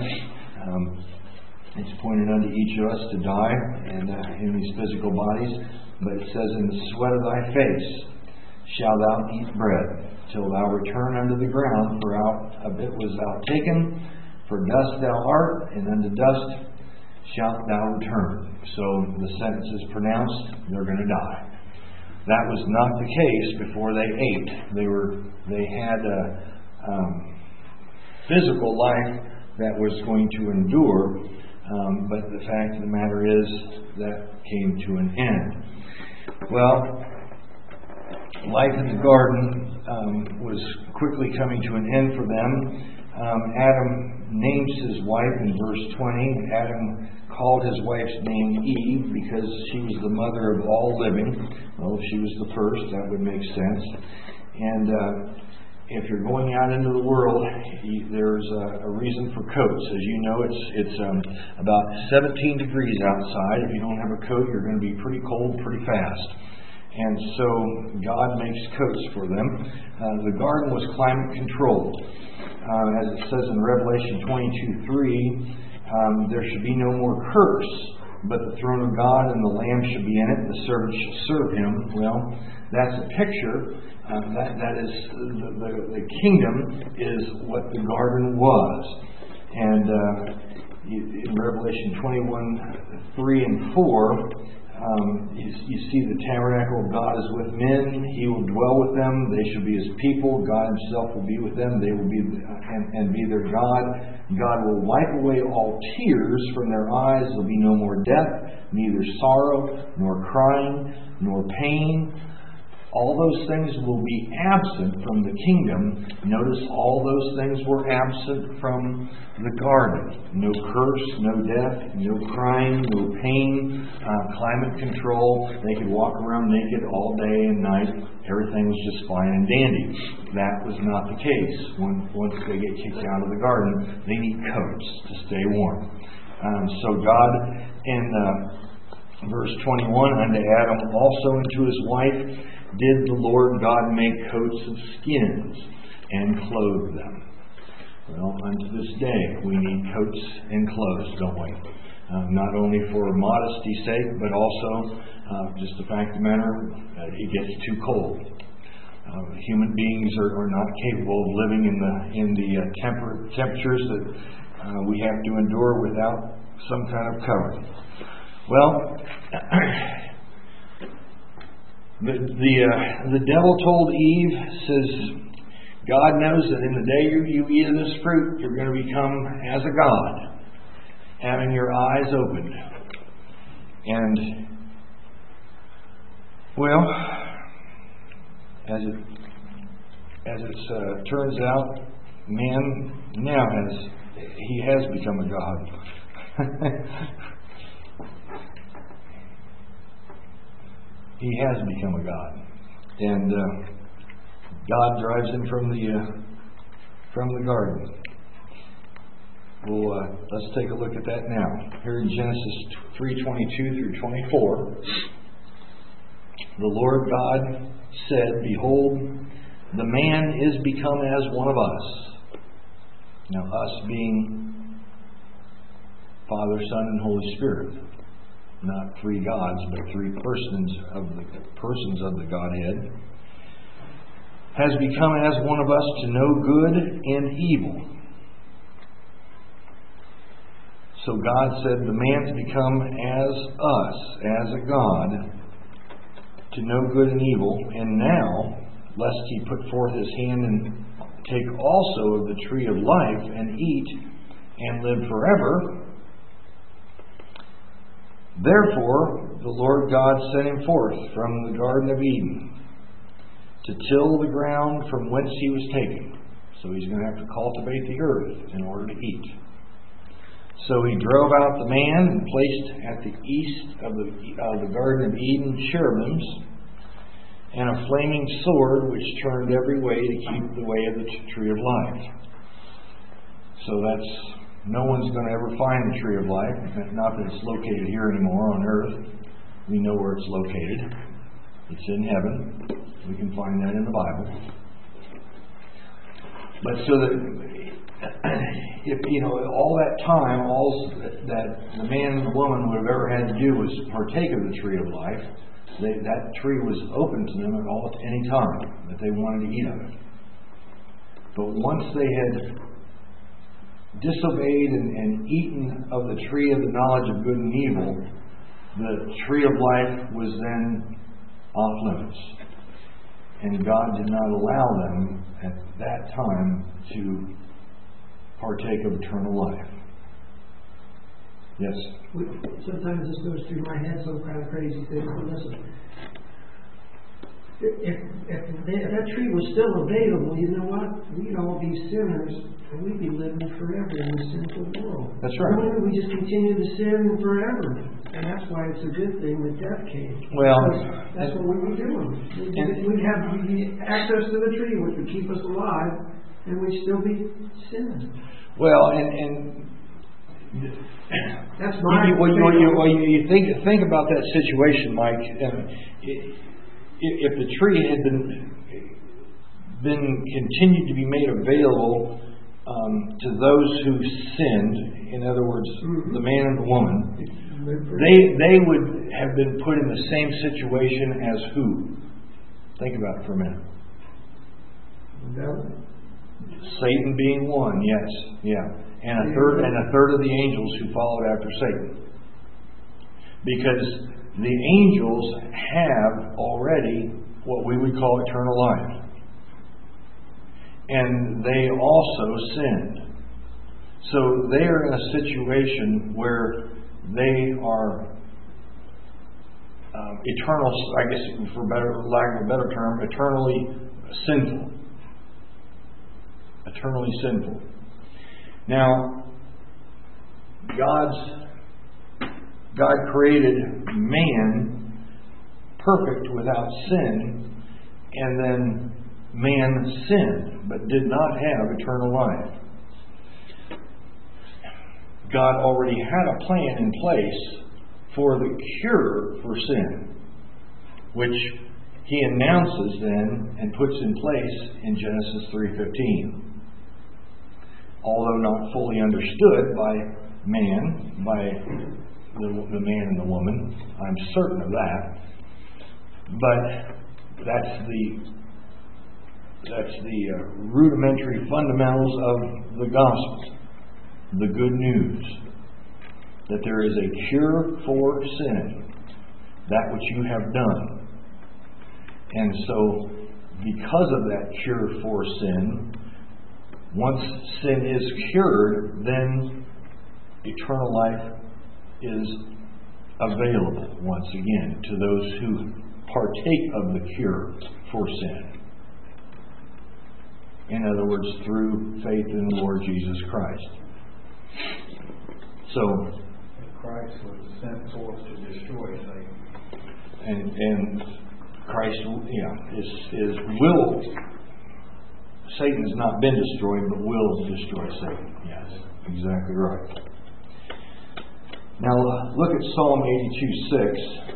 A: It's pointed unto each of us to die and in these physical bodies. But it says, in the sweat of thy face shalt thou eat bread, till thou return unto the ground, for out of it was thou taken, for dust thou art, and unto dust shalt thou return. So the sentence is pronounced, they're going to die. That was not the case before they ate. They had a physical life that was going to endure, but the fact of the matter is that came to an end. Well, life in the garden was quickly coming to an end for them. Adam names his wife in verse 20. Adam called his wife's name Eve because she was the mother of all living. Well, if she was the first, that would make sense. And if you're going out into the world, there's a reason for coats. As you know, it's about 17 degrees outside. If you don't have a coat, you're going to be pretty cold pretty fast. And so God makes coats for them. The garden was climate controlled. As it says in Revelation 22:3, there should be no more curse, but the throne of God and the Lamb should be in it. The servant shall serve him. Well, that's a picture. That is the kingdom is what the garden was. And in Revelation 21:3 and 4, you see the tabernacle of God is with men. He will dwell with them. They shall be His people. God Himself will be with them. They will be and be their God. God will wipe away all tears from their eyes. There will be no more death, neither sorrow, nor crying, nor pain. All those things will be absent from the kingdom. Notice all those things were absent from the garden. No curse, no death, no crying, no pain, climate control. They could walk around naked all day and night. Everything was just fine and dandy. That was not the case. Once they get kicked out of the garden, they need coats to stay warm. So God, in verse 21, unto Adam also and to his wife did the Lord God make coats of skins and clothe them. Well, unto this day we need coats and clothes, don't we? Not only for modesty's sake, but also just the fact of the matter, it gets too cold. Human beings are not capable of living in the temperatures that we have to endure without some kind of covering. Well, the devil told Eve, says, God knows that in the day you eat of this fruit, you're going to become as a god, having your eyes opened. And, well, as it turns out, man now has become a god. He has become a god, and God drives him from the garden. Well, let's take a look at that now. Here in Genesis 3:22 through 24, the Lord God said, "Behold, the man is become as one of us." Now, us being Father, Son, and Holy Spirit. Not three gods, but three persons of the Godhead. Has become as one of us to know good and evil. So God said, the man's become as us, as a God, to know good and evil. And now, lest he put forth his hand and take also of the tree of life and eat and live forever. Therefore, the Lord God sent him forth from the Garden of Eden to till the ground from whence he was taken. So he's going to have to cultivate the earth in order to eat. So he drove out the man and placed at the east of the Garden of Eden cherubims and a flaming sword which turned every way to keep the way of the tree of life. So no one's going to ever find the tree of life. Not that it's located here anymore on earth. We know where it's located. It's in heaven. We can find that in the Bible. But so that if all that time, all that the man and the woman would have ever had to do was partake of the tree of life, that tree was open to them at any time that they wanted to eat of it. But once they had disobeyed and eaten of the tree of the knowledge of good and evil, the tree of life was then off limits. And God did not allow them at that time to partake of eternal life. Yes?
B: Sometimes this goes through my head, some kind of crazy thing. But listen, if that tree was still available, you know what? We'd all be sinners, and we'd be living forever in this sinful world.
A: That's right.
B: Why don't we just continue to sin forever? And that's why it's a good thing that death came.
A: Well,
B: that's what we were doing. We'd have access to the tree, which would keep us alive, and we'd still be sinning.
A: Well, and
B: that's my.
A: You think about that situation, Mike. If the tree had been continued to be made available to those who sinned, in other words, the man and the woman, they would have been put in the same situation as who? Think about it for a minute. Satan being one, yes, yeah, and a third of the angels who followed after Satan, because the angels have already what we would call eternal life. And they also sinned. So they are in a situation where they are eternal, I guess for lack of a better term, eternally sinful. Eternally sinful. Now, God created man perfect without sin, and then man sinned, but did not have eternal life. God already had a plan in place for the cure for sin, which He announces then and puts in place in Genesis 3:15. Although not fully understood by man, by the man and the woman, I'm certain of that. But that's the rudimentary fundamentals of the gospel, the good news, that there is a cure for sin, that which you have done. And so because of that cure for sin, once sin is cured, then eternal life is available once again to those who partake of the cure for sin. In other words, through faith in the Lord Jesus Christ. So,
C: Christ was sent forth to destroy Satan.
A: And Christ, is will. Satan has not been destroyed, but will destroy Satan. Yes, exactly right. Now look at Psalm 82:6.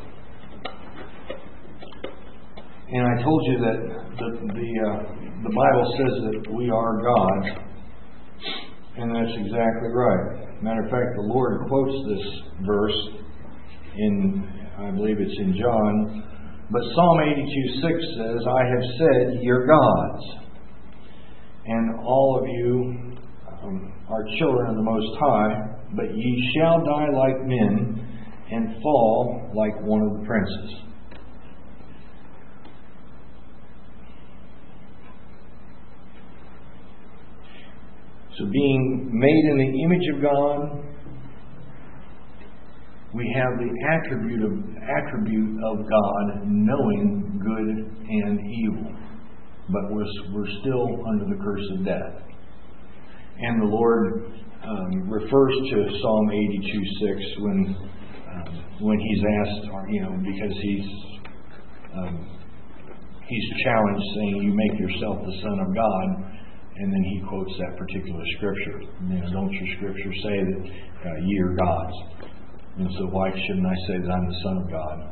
A: And I told you that the Bible says that we are God, and that's exactly right. Matter of fact, the Lord quotes this verse in, I believe it's in John, but Psalm 82:6 says, "I have said, you're gods, and all of you are children of the Most High, but ye shall die like men, and fall like one of the princes." So being made in the image of God, we have the attribute of God, knowing good and evil. But we're still under the curse of death. And the Lord refers to Psalm 82:6 when He's asked, because He's challenged, saying, "You make yourself the Son of God." And then He quotes that particular scripture. Don't your scriptures say that ye are gods? And so why shouldn't I say that I'm the Son of God?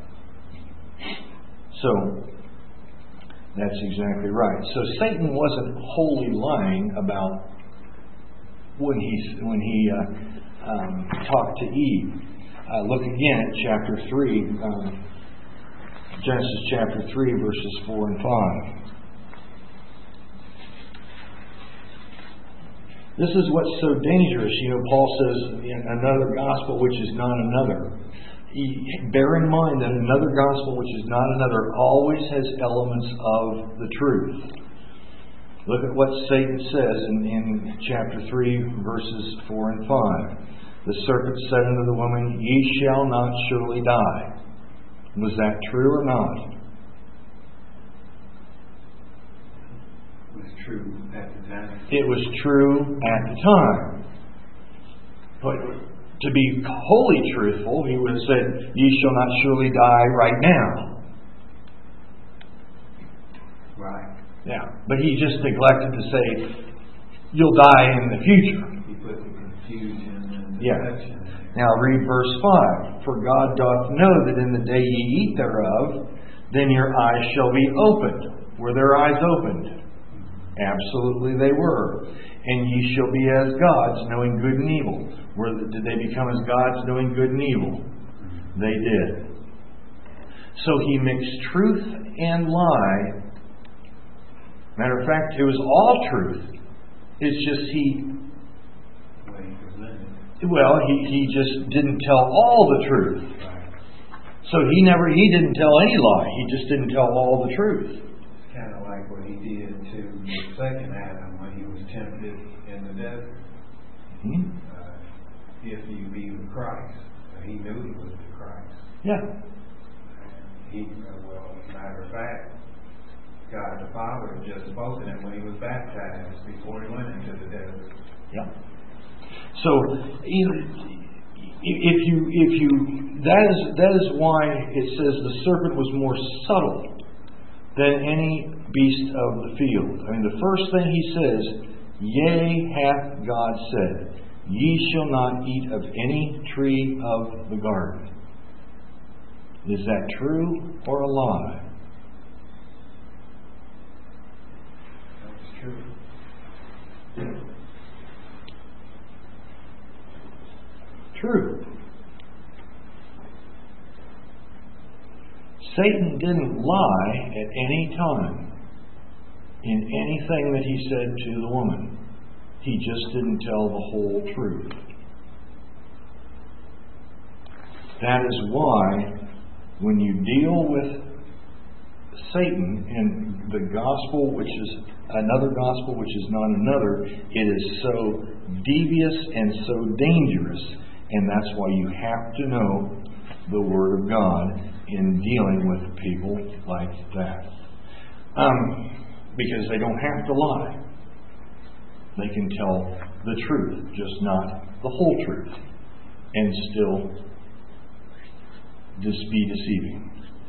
A: So that's exactly right. So Satan wasn't wholly lying about when he talked to Eve. Look again at chapter 3, Genesis chapter 3, verses 4 and 5. This is what's so dangerous. Paul says, in another gospel which is not another. Bear in mind that another gospel which is not another always has elements of the truth. Look at what Satan says in chapter 3, verses 4 and 5. "The serpent said unto the woman, Ye shall not surely die." Was that true or not?
C: It was true at the time.
A: It was true at the time. But to be wholly truthful, he would have said, "Ye shall not surely die right now."
C: Right.
A: Yeah. But he just neglected to say, "You'll die in the future."
C: He put the confusion and the
A: Yeah.
C: deception.
A: Now read verse 5. "For God doth know that in the day ye eat thereof, then your eyes shall be opened." Were their eyes opened? Absolutely they were. "And ye shall be as gods, knowing good and evil." Did they become as gods, knowing good and evil? They did. So he mixed truth and lie. Matter of fact, it was all truth. It's just he just didn't tell all the truth. So he didn't tell any lie. He just didn't tell all the truth.
C: It's kind of like what he did to the second Adam when he was tempted in the desert.
A: Hmm?
C: If you be with Christ. He knew he was the Christ.
A: Yeah.
C: As a matter of fact, God the Father had just spoken it when he was baptized before he went into the desert.
A: Yeah. So, that is why it says the serpent was more subtle than any beast of the field. I mean, the first thing he says, "Yea, hath God said, Ye shall not eat of any tree of the garden." Is that true or a lie?
C: That's true.
A: True. Satan didn't lie at any time in anything that he said to the woman. He just didn't tell the whole truth. That is why when you deal with Satan in the gospel, which is another gospel, which is not another, it is so devious and so dangerous. And that's why you have to know the Word of God in dealing with people like that. Because they don't have to lie. They can tell the truth, just not the whole truth, and still just be deceiving.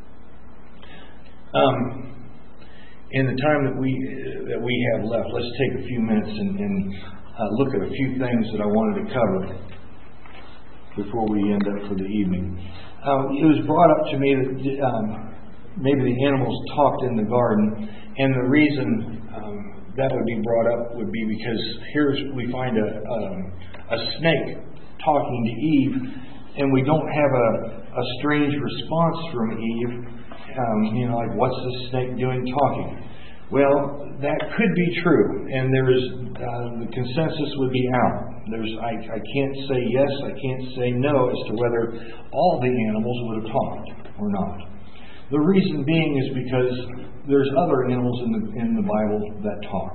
A: In the time that we have left, let's take a few minutes and look at a few things that I wanted to cover before we end up for the evening. It was brought up to me that maybe the animals talked in the garden, and the reason that would be brought up would be because here we find a snake talking to Eve, and we don't have a strange response from Eve. Like, what's the snake doing talking? Well, that could be true, and there is the consensus would be out. I can't say yes, I can't say no as to whether all the animals would have talked or not. The reason being is because there's other animals in the Bible that talk.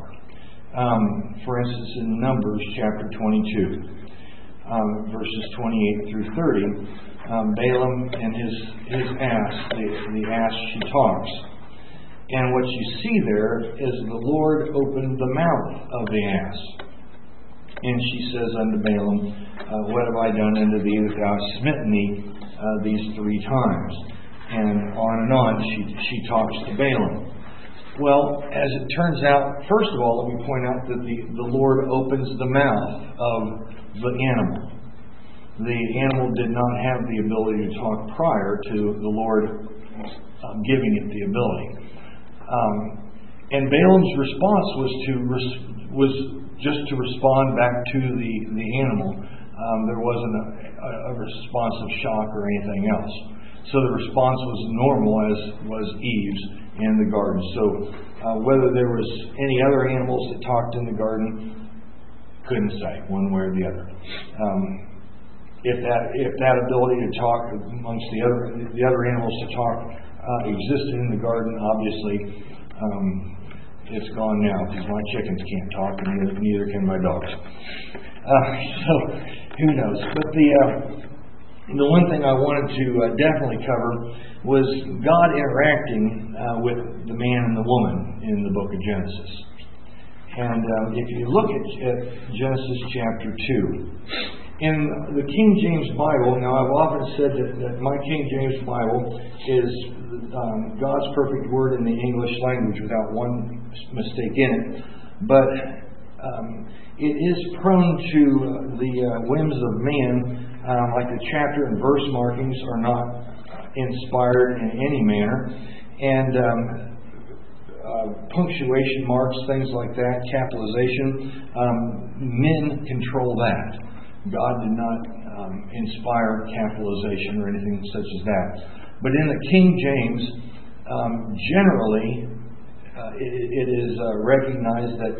A: For instance, in Numbers chapter 22, verses 28 through 30, Balaam and his ass, the ass, she talks. And what you see there is the Lord opened the mouth of the ass. And she says unto Balaam, what have I done unto thee that thou hast smitten me these 3 times? And on she talks to Balaam. Well, as it turns out, first of all, let me point out that the Lord opens the mouth of the animal. The animal did not have the ability to talk prior to the Lord giving it the ability. And Balaam's response was just to respond back to the animal. There wasn't a response of shock or anything else. So the response was normal, as was Eve's in the garden. So whether there was any other animals that talked in the garden, couldn't say one way or the other. If that ability to talk amongst the other animals to talk existed in the garden, obviously it's gone now, because my chickens can't talk, and neither can my dogs. So who knows? But the one thing I wanted to definitely cover was God interacting with the man and the woman in the book of Genesis. And if you look at Genesis chapter 2, in the King James Bible, now I've often said that my King James Bible is God's perfect word in the English language without one mistake in it. But it is prone to the whims of man, like the chapter and verse markings are not inspired in any manner. And punctuation marks, things like that, capitalization, men control that. God did not inspire capitalization or anything such as that. But in the King James, generally, it is recognized that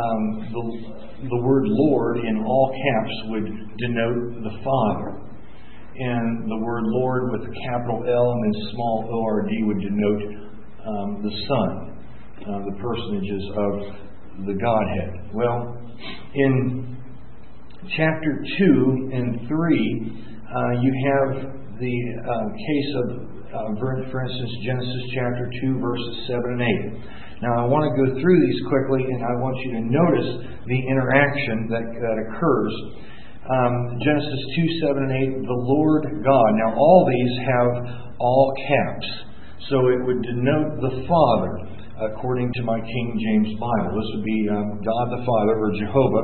A: the word Lord in all caps would denote the Father. And the word Lord with a capital L and then small O-R-D would denote the Son, the personages of the Godhead. Well, in chapter 2 and 3, you have the case of, for instance, Genesis chapter 2, verses 7 and 8. Now, I want to go through these quickly, and I want you to notice the interaction that occurs. Genesis 2, 7, and 8, the Lord God. Now, all these have all caps, so it would denote the Father, according to my King James Bible. This would be God the Father, or Jehovah,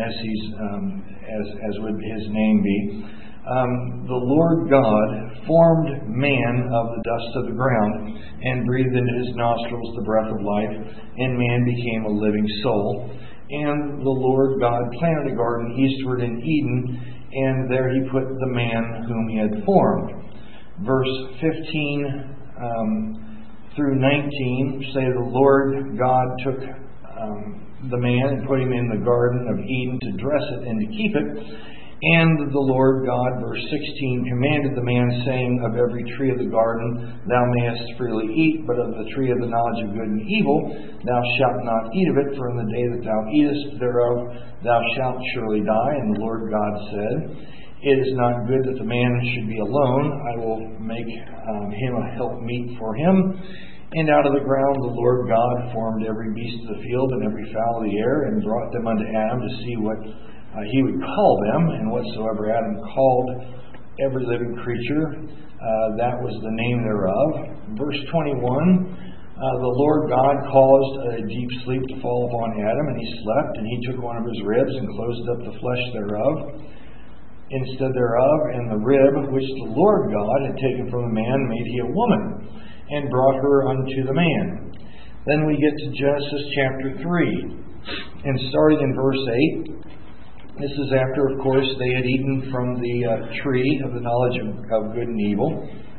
A: as would his name be. The Lord God formed man of the dust of the ground and breathed into his nostrils the breath of life, and man became a living soul. And the Lord God planted a garden eastward in Eden, and there he put the man whom he had formed. Verse 15 through 19 say the Lord God took the man and put him in the garden of Eden to dress it and to keep it. And the Lord God, verse 16, commanded the man, saying, Of every tree of the garden thou mayest freely eat, but of the tree of the knowledge of good and evil thou shalt not eat of it, for in the day that thou eatest thereof thou shalt surely die. And the Lord God said, It is not good that the man should be alone. I will make him a helpmeet for him. And out of the ground the Lord God formed every beast of the field and every fowl of the air, and brought them unto Adam to see what he would call them. And whatsoever Adam called every living creature, that was the name thereof. Verse 21, the Lord God caused a deep sleep to fall upon Adam, and he slept, and he took one of his ribs and closed up the flesh thereof instead thereof, and the rib which the Lord God had taken from the man made he a woman, and brought her unto the man. Then we get to Genesis chapter 3, and starting in verse 8, this is after, of course, they had eaten from the tree of the knowledge of good and evil.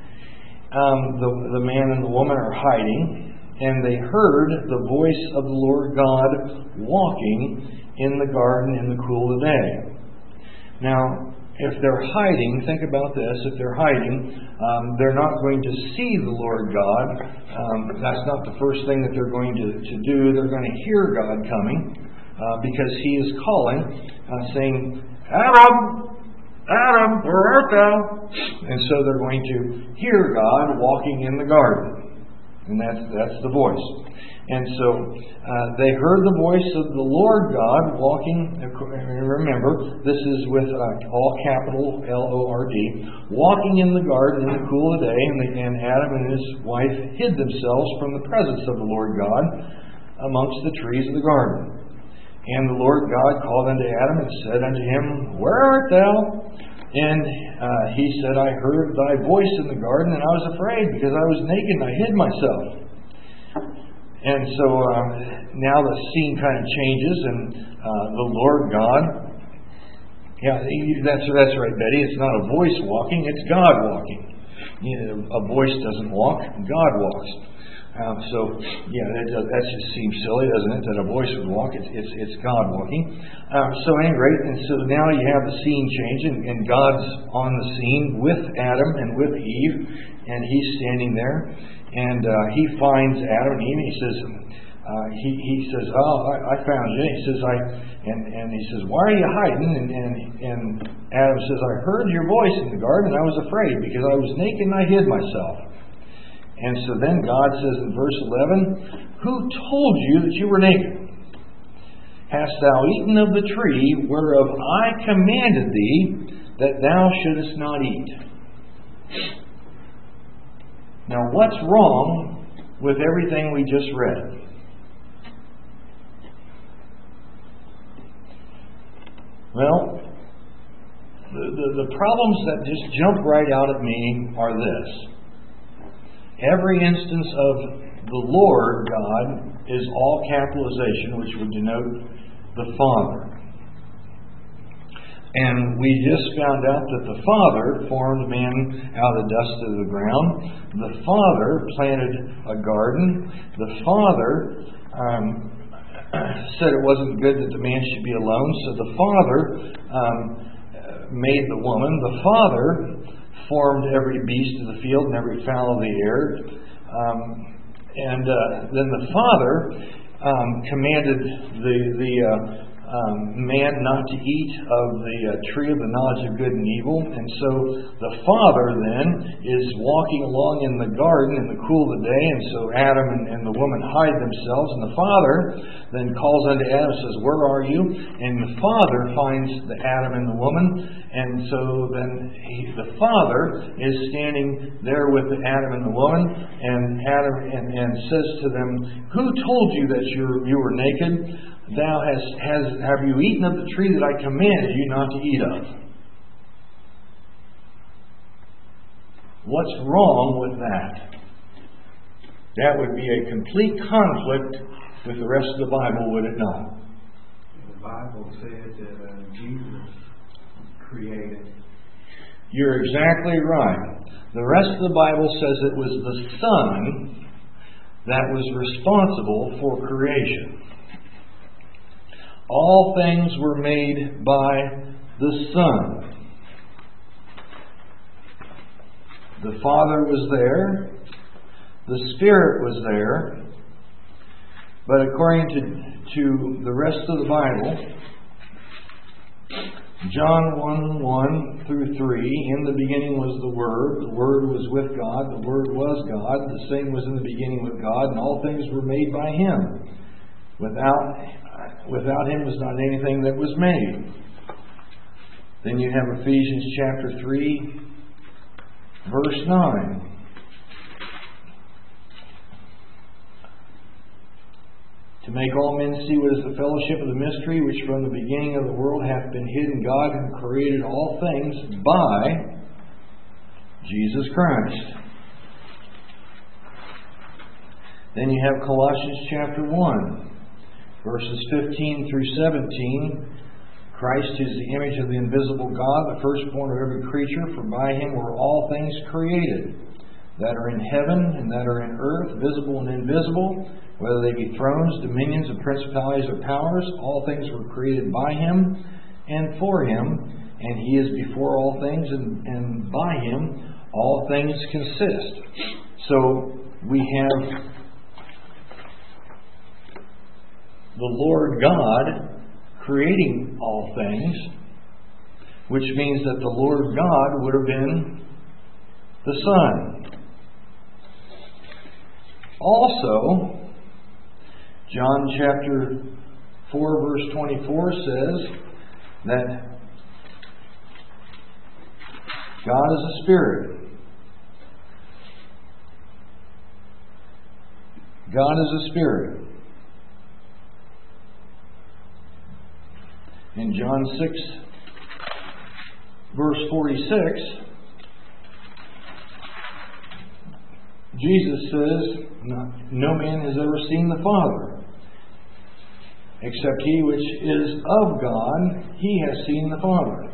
A: The man and the woman are hiding, and they heard the voice of the Lord God walking in the garden in the cool of the day. Now, if they're hiding, think about this. If they're hiding, they're not going to see the Lord God. That's not the first thing that they're going to do. They're going to hear God coming because He is calling, saying, Adam, Adam, where art thou? And so they're going to hear God walking in the garden. And that's the voice. And so they heard the voice of the Lord God walking. Remember, this is with all capital Lord, walking in the garden in the cool of the day. And Adam and his wife hid themselves from the presence of the Lord God amongst the trees of the garden. And the Lord God called unto Adam and said unto him, Where art thou? And he said, I heard thy voice in the garden, and I was afraid, because I was naked and I hid myself. And so now the scene kind of changes, and the Lord God, that's right, Betty. It's not a voice walking; it's God walking. A voice doesn't walk; God walks. That just seems silly, doesn't it? That a voice would walk. It's God walking. So at any rate, and so now you have the scene change, and God's on the scene with Adam and with Eve, and He's standing there. And he finds Adam and Eve, and he says, I found you. He says, and he says, why are you hiding? And Adam says, I heard your voice in the garden, and I was afraid, because I was naked and I hid myself. And so then God says in verse 11, Who told you that you were naked? Hast thou eaten of the tree whereof I commanded thee that thou shouldest not eat? Now, what's wrong with everything we just read? Well, the problems that just jump right out at me are this. Every instance of the Lord God is all capitalization, which would denote the Father. And we just found out that the Father formed man out of the dust of the ground. The Father planted a garden. The Father said it wasn't good that the man should be alone. So the Father made the woman. The Father formed every beast of the field and every fowl of the air. Then the Father commanded the man not to eat of the tree of the knowledge of good and evil. And so the Father then is walking along in the garden in the cool of the day, and so Adam and the woman hide themselves, and the Father then calls unto Adam and says, Where are you? And the Father finds the Adam and the woman, and so then the Father is standing there with Adam and the woman, and Adam and says to them, Who told you that you were naked? Have you eaten of the tree that I commanded you not to eat of? What's wrong with that? That would be a complete conflict with the rest of the Bible, would it not?
C: The Bible said that Jesus created.
A: You're exactly right. The rest of the Bible says it was the Son that was responsible for creation. All things were made by the Son. The Father was there. The Spirit was there. But according to the rest of the Bible, John 1:1 through 3, in the beginning was the Word was with God, the Word was God, the same was in the beginning with God, and all things were made by Him. Without Him was not anything that was made. Then you have Ephesians chapter 3, verse 9. To make all men see what is the fellowship of the mystery, which from the beginning of the world hath been hid in God, who created all things by Jesus Christ. Then you have Colossians chapter 1, verses 15 through 17. Christ is the image of the invisible God, the firstborn of every creature, for by Him were all things created, that are in heaven and that are in earth, visible and invisible, whether they be thrones, dominions, and principalities or powers. All things were created by Him and for Him, and He is before all things, and by Him all things consist. So we have the Lord God creating all things, which means that the Lord God would have been the Son. Also, John chapter 4 verse 24 says that God is a spirit. God is a spirit. In John 6 verse 46, Jesus says, no man has ever seen the Father, except he which is of God, he has seen the Father.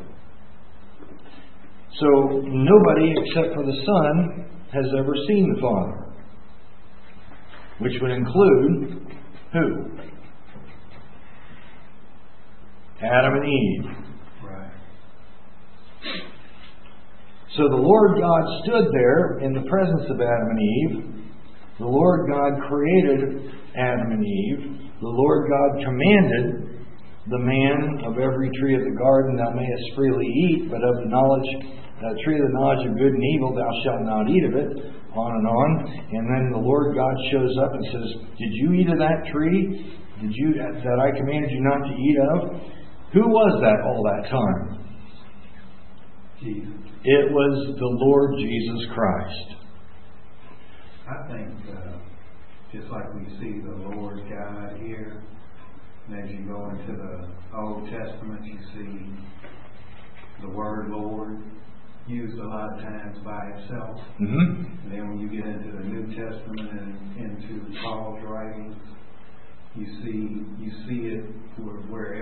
A: So nobody except for the Son has ever seen the Father, which would include who? Adam and Eve.
C: Right.
A: So the Lord God stood there in the presence of Adam and Eve. The Lord God created Adam and Eve. The Lord God commanded the man, of every tree of the garden thou mayest freely eat, but of the tree of the knowledge of good and evil thou shalt not eat of it, on and on. And then the Lord God shows up and says, did you eat of that tree that I commanded you not to eat of? Who was that all that time?
C: Jesus.
A: It was the Lord Jesus Christ.
C: I think just like we see the Lord God here, and as you go into the Old Testament, you see the word Lord used a lot of times by itself.
A: Mm-hmm.
C: And then when you get into the New Testament and into Paul's writings, you see it where